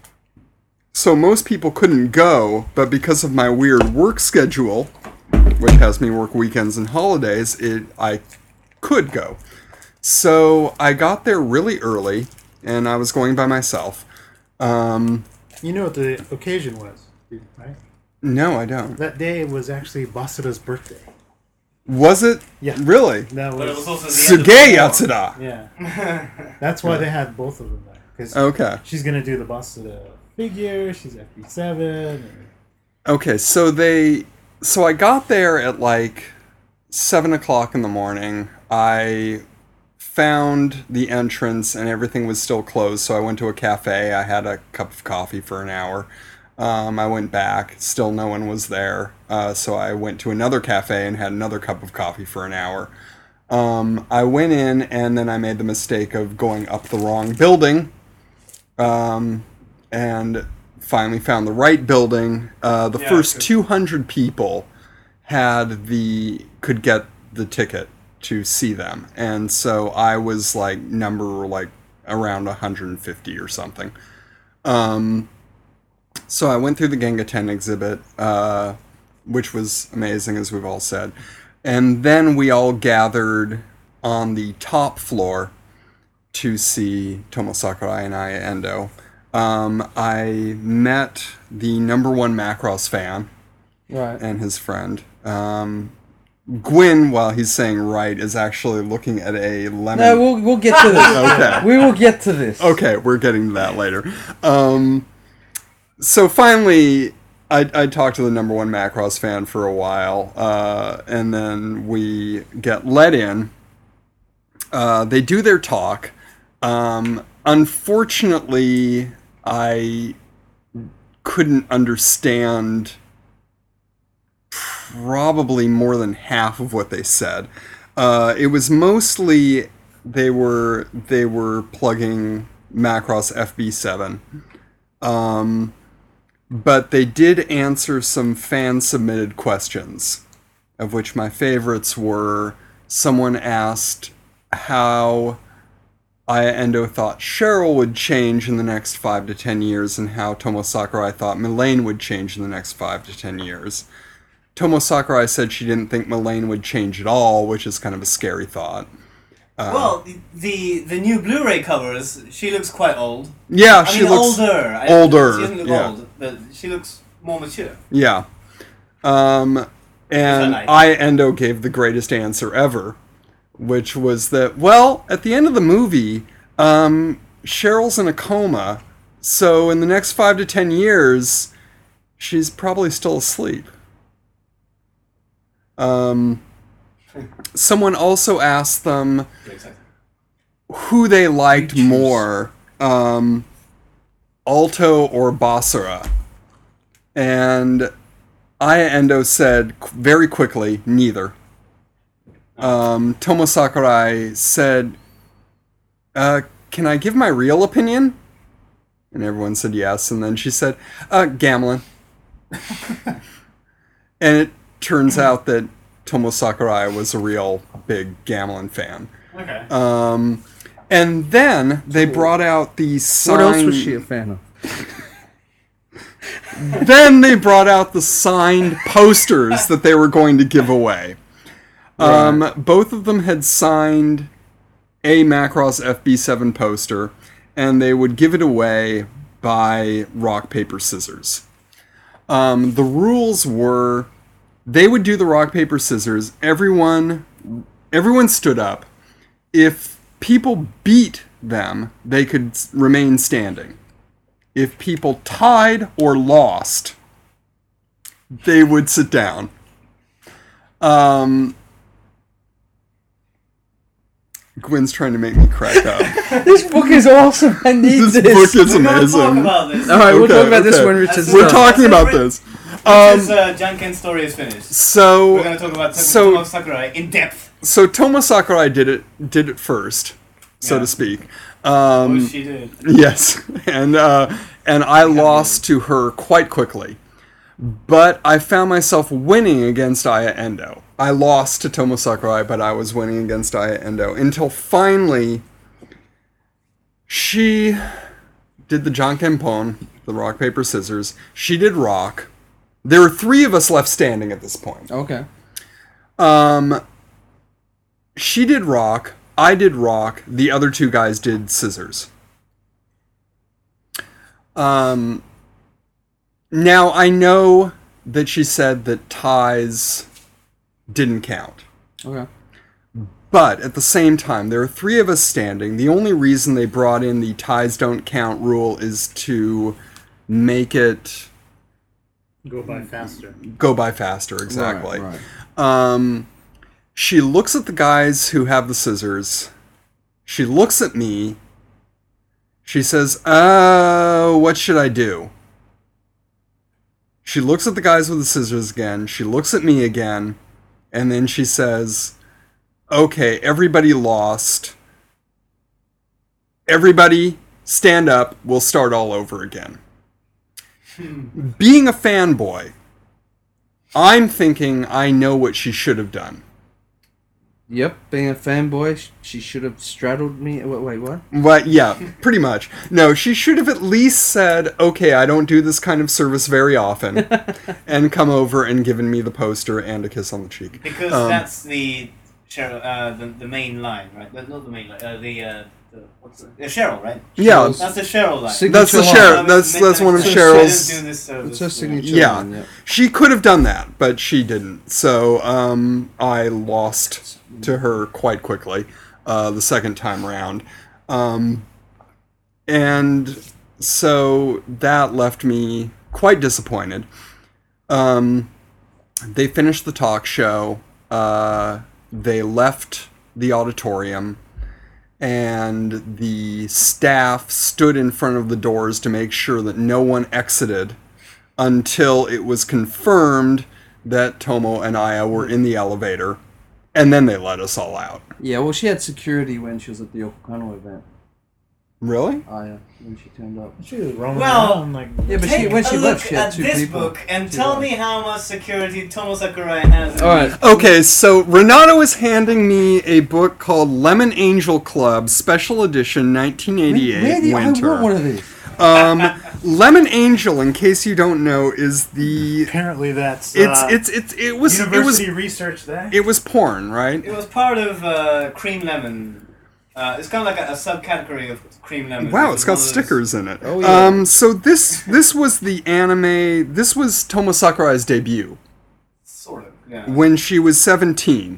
so most people couldn't go, but because of my weird work schedule, which has me work weekends and holidays, it I could go. So I got there really early, and I was going by myself. Um, You know what the occasion was, right? no, I don't. That day was actually Basura's birthday. Was it? Yeah. Really? That But it was, was also the end of Suge the war. Yatsuda. yeah. That's why they had both of them there because Okay. she's gonna do the Basura figure. She's F B seven. And, Okay, so they, so I got there at like seven o'clock in the morning. I found the entrance and everything was still closed, so I went to a cafe. I had a cup of coffee for an hour. Um, I went back, still no one was there, uh, so I went to another cafe and had another cup of coffee for an hour. Um, I went in and then I made the mistake of going up the wrong building. Um, and finally found the right building. Uh, the Yeah, first good. two hundred people had the could get the ticket to see them, and so I was like number like around one hundred fifty or something. Um, so I went through the Genga ten exhibit, uh, which was amazing, as we've all said, and then we all gathered on the top floor to see Tomo Sakurai and Aya Endo. Um, I met the number one Macross fan Right. and his friend. Um, Gwyn, while he's saying right, is actually looking at a lemon. No, we'll we'll get to this. Okay. We will get to this. Okay, we're getting to that later. Um, so finally, I, I talked to the number one Macross fan for a while, uh, and then we get let in. Uh, they do their talk. Um, unfortunately, I couldn't understand probably more than half of what they said. Uh, it was mostly they were they were plugging Macross F B seven, um, but they did answer some fan submitted questions, of which my favorites were someone asked how Aya Endo thought Cheryl would change in the next five to ten years, and how Tomo Sakurai thought Milane would change in the next five to ten years. Tomo Sakurai said she didn't think Milane would change at all, which is kind of a scary thought. Uh, Well, the, the the new Blu-ray covers, she looks quite old. yeah, I she mean, looks older. I- older, She doesn't look yeah. old, but she looks more mature. Yeah. Um, and nice? Aya Endo gave the greatest answer ever, which was that, well, at the end of the movie, um, Cheryl's in a coma, so in the next five to ten years, she's probably still asleep. Um, someone also asked them who they liked more, um, Alto or Basara. And Aya Endo said qu- very quickly, neither. Um, Tomo Sakurai said, uh, can I give my real opinion? And everyone said yes. And then she said, uh, Gamlin. And it turns out that Tomo Sakurai was a real big Gamlin fan. Okay. Um, and then they brought out the sign. What else was she a fan of? Then they brought out the signed posters that they were going to give away. Um, both of them had signed a Macross F B seven poster, and they would give it away by rock, paper, scissors. Um, the rules were they would do the rock, paper, scissors. Everyone Everyone stood up. If people beat them, they could s- remain standing. If people tied or lost, they would sit down. Um, Gwen's trying to make me crack up. This book is awesome. I need This this. book is We're gonna talk amazing. about this. All right, we'll Okay, talk about this okay. when Richard's That's We're done. talking about this. Um, His uh, Janken's story is finished. so We're gonna talk about so- Tomo Sakurai in depth. so Tomo Sakurai did it did it first, so Yeah. to speak. Oh, Um, she did. yes, and uh, and I lost to her quite quickly, but I found myself winning against Aya Endo. I lost to Tomo Sakurai, but I was winning against Aya Endo until finally she did the Jankenpon, the rock paper scissors. She did rock. There were three of us left standing at this point. Okay. Um, she did rock. I did rock. The other two guys did scissors. Um, now I know that she said that ties didn't count. Okay. But at the same time, there are three of us standing. The only reason they brought in the ties don't count rule is to make it Go by faster. go by faster, exactly. Right, right. Um, she looks at the guys who have the scissors. She looks at me. She says, "Uh, what should I do?" She looks at the guys with the scissors again. She looks at me again. And then she says, "Okay, everybody lost. Everybody stand up. We'll start all over again." Being a fanboy, I'm thinking I know what she should have done. Yep, being a fanboy, sh- she should have straddled me. Wait, wait what? But yeah, pretty much. No, she should have at least said, "Okay, I don't do this kind of service very often," and come over and given me the poster and a kiss on the cheek. Because Um, that's the Cheryl, uh, the, the main line, right? The- Not the main line. Uh, the uh, the what's the, uh, Cheryl, right? Yeah, That's the Cheryl line. Sig- that's the Signature Cheryl. Um, That's that's one of so Cheryl's. I didn't do this service, It's her yeah. signature Yeah, line, yeah. she could have done that, but she didn't. So um, I lost to her quite quickly uh, the second time around. Um, and so that left me quite disappointed. Um, they finished the talk show. Uh, they left the auditorium. And the staff stood in front of the doors to make sure that no one exited until it was confirmed that Tomo and Aya were in the elevator, and then they let us all out. Yeah, well, she had security when she was at the Okano event. Really? Aya, when she turned up. She was roaming Well, around like. Yeah, but she, Take when she a left, look she had at two this people. book and Two tell guys. me how much security Tomo Sakurai has. in All right. Okay, so Renato is handing me a book called Lemon Angel Club, Special Edition, nineteen eighty-eight Where do you, I Winter. want one of these. Um, Lemon Angel, in case you don't know, is the Apparently, that's. it's uh, it's it's it was it was University research there. it was porn, right? It was part of uh, Cream Lemon. Uh, it's kind of like a, a subcategory of Cream Lemon. Wow, It it's was got one of those- stickers in it. Oh, yeah. Um, so this this was the anime. This was Tomo Sakurai's debut Sort of, yeah. when she was seventeen,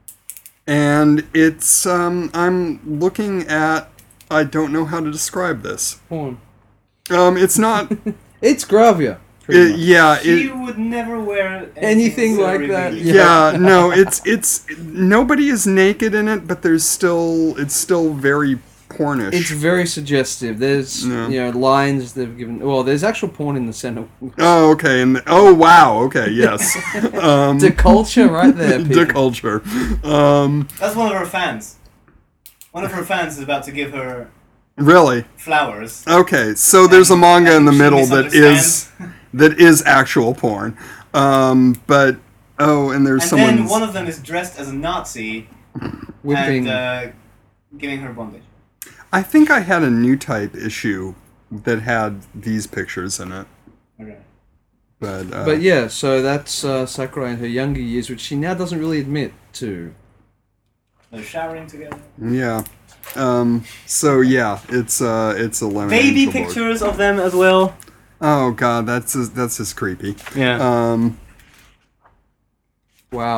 and it's um, I'm looking at. I don't know how to describe this. Porn. Um, it's not. It's Gravia. pretty it, much. yeah, She it, would never wear Anything so like that, revealing. yeah. No, it's it's nobody is naked in it, but there's still it's still very pornish. It's very suggestive. There's Yeah. you know lines they've given. Well, there's actual porn in the center. Oh, okay. And oh, wow. Okay, yes. Um, The culture right there. the people. culture. Um, That's one of her fans. One of her fans is about to give her really? flowers. Okay, so there's a manga in the She middle that is misunderstands. that is actual porn. Um, but oh, and there's And someone. then one of them is dressed as a Nazi Whipping. and uh, giving her bondage. I think I had a new type issue that had these pictures in it. Okay. But uh, But yeah, so that's uh, Sakurai in her younger years, which she now doesn't really admit to. They're showering together. yeah. Um, so yeah, it's uh, it's a lemon. Baby Angel book. pictures of them as well. Oh god, that's just, that's just creepy. Yeah. Um, Wow.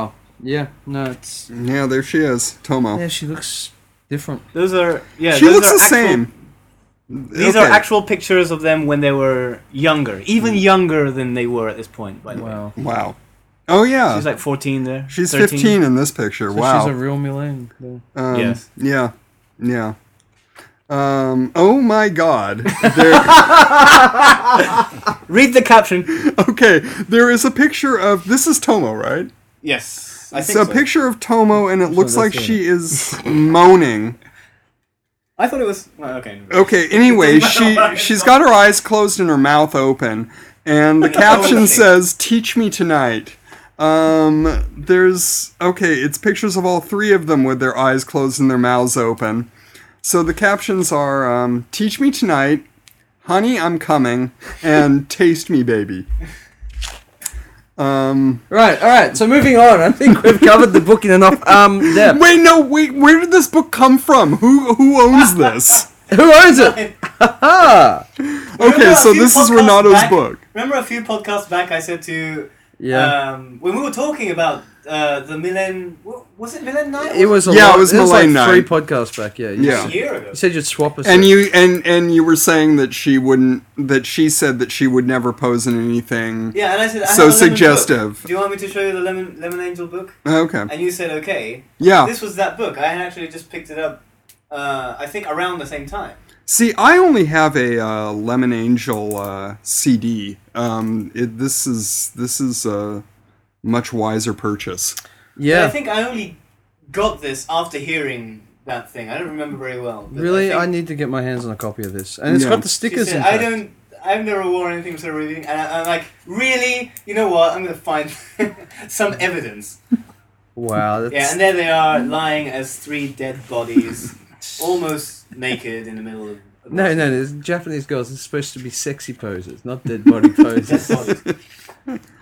Yeah, no, it's Yeah, there she is, Tomo. yeah. She looks different. Those are yeah. she those looks are the actual, same. These Okay. are actual pictures of them when they were younger, even younger than they were at this point. By the way, Wow. Wow. Oh yeah. she's like fourteen there. She's thirteen. fifteen in this picture. So wow. she's a real Milan. Yeah. Um, Yes. Yeah. Yeah. Um, oh my God. There, Read the caption. okay, there is a picture of this is Tomo, right? Yes, I It's think a so. picture of Tomo, and it looks like that's she is moaning. I thought it was well, okay. Okay, anyway, she she's got her eyes closed and her mouth open, and the caption Okay. says, "Teach me tonight." Um, there's okay, it's pictures of all three of them with their eyes closed and their mouths open. So the captions are, um, "Teach me tonight," "Honey, I'm coming," and "Taste me, baby." Um, Right. All right. So moving on. I think we've covered the book in enough um depth. wait, no, wait, where did this book come from? Who who owns this? Who owns it? Ha! Okay, Remember a so few this is podcasts Renato's back- book. Remember a few podcasts back, I said to Yeah. um, when we were talking about uh, the Milan. wa- Was it Milan Night? It was a Yeah, lot, it was like Milan three Night. podcasts back. Yeah. You, Yeah. a year ago. You said you'd swap us. And you and and you were saying that she wouldn't that she said that she would never pose in anything Yeah, and I said I so have a lemon suggestive. book. Do you want me to show you the Lemon Lemon Angel book? Okay. And you said okay. Yeah. This was that book. I had actually just picked it up. Uh, I think around the same time. See, I only have a uh, Lemon Angel uh, C D. Um, it, this is this is a much wiser purchase. But yeah. I think I only got this after hearing that thing. I don't remember very well. but Really, I, think need to get my hands on a copy of this, and it's Yeah. got the she stickers. said, in I fact. don't. I've never worn anything so revealing, and I, I'm like, really? You know what? I'm gonna find some evidence. Wow. That's, Yeah, and there they are, lying as three dead bodies, almost naked in the middle of. of no, no, there's Japanese girls. It's supposed to be sexy poses, not dead body Dead poses. bodies.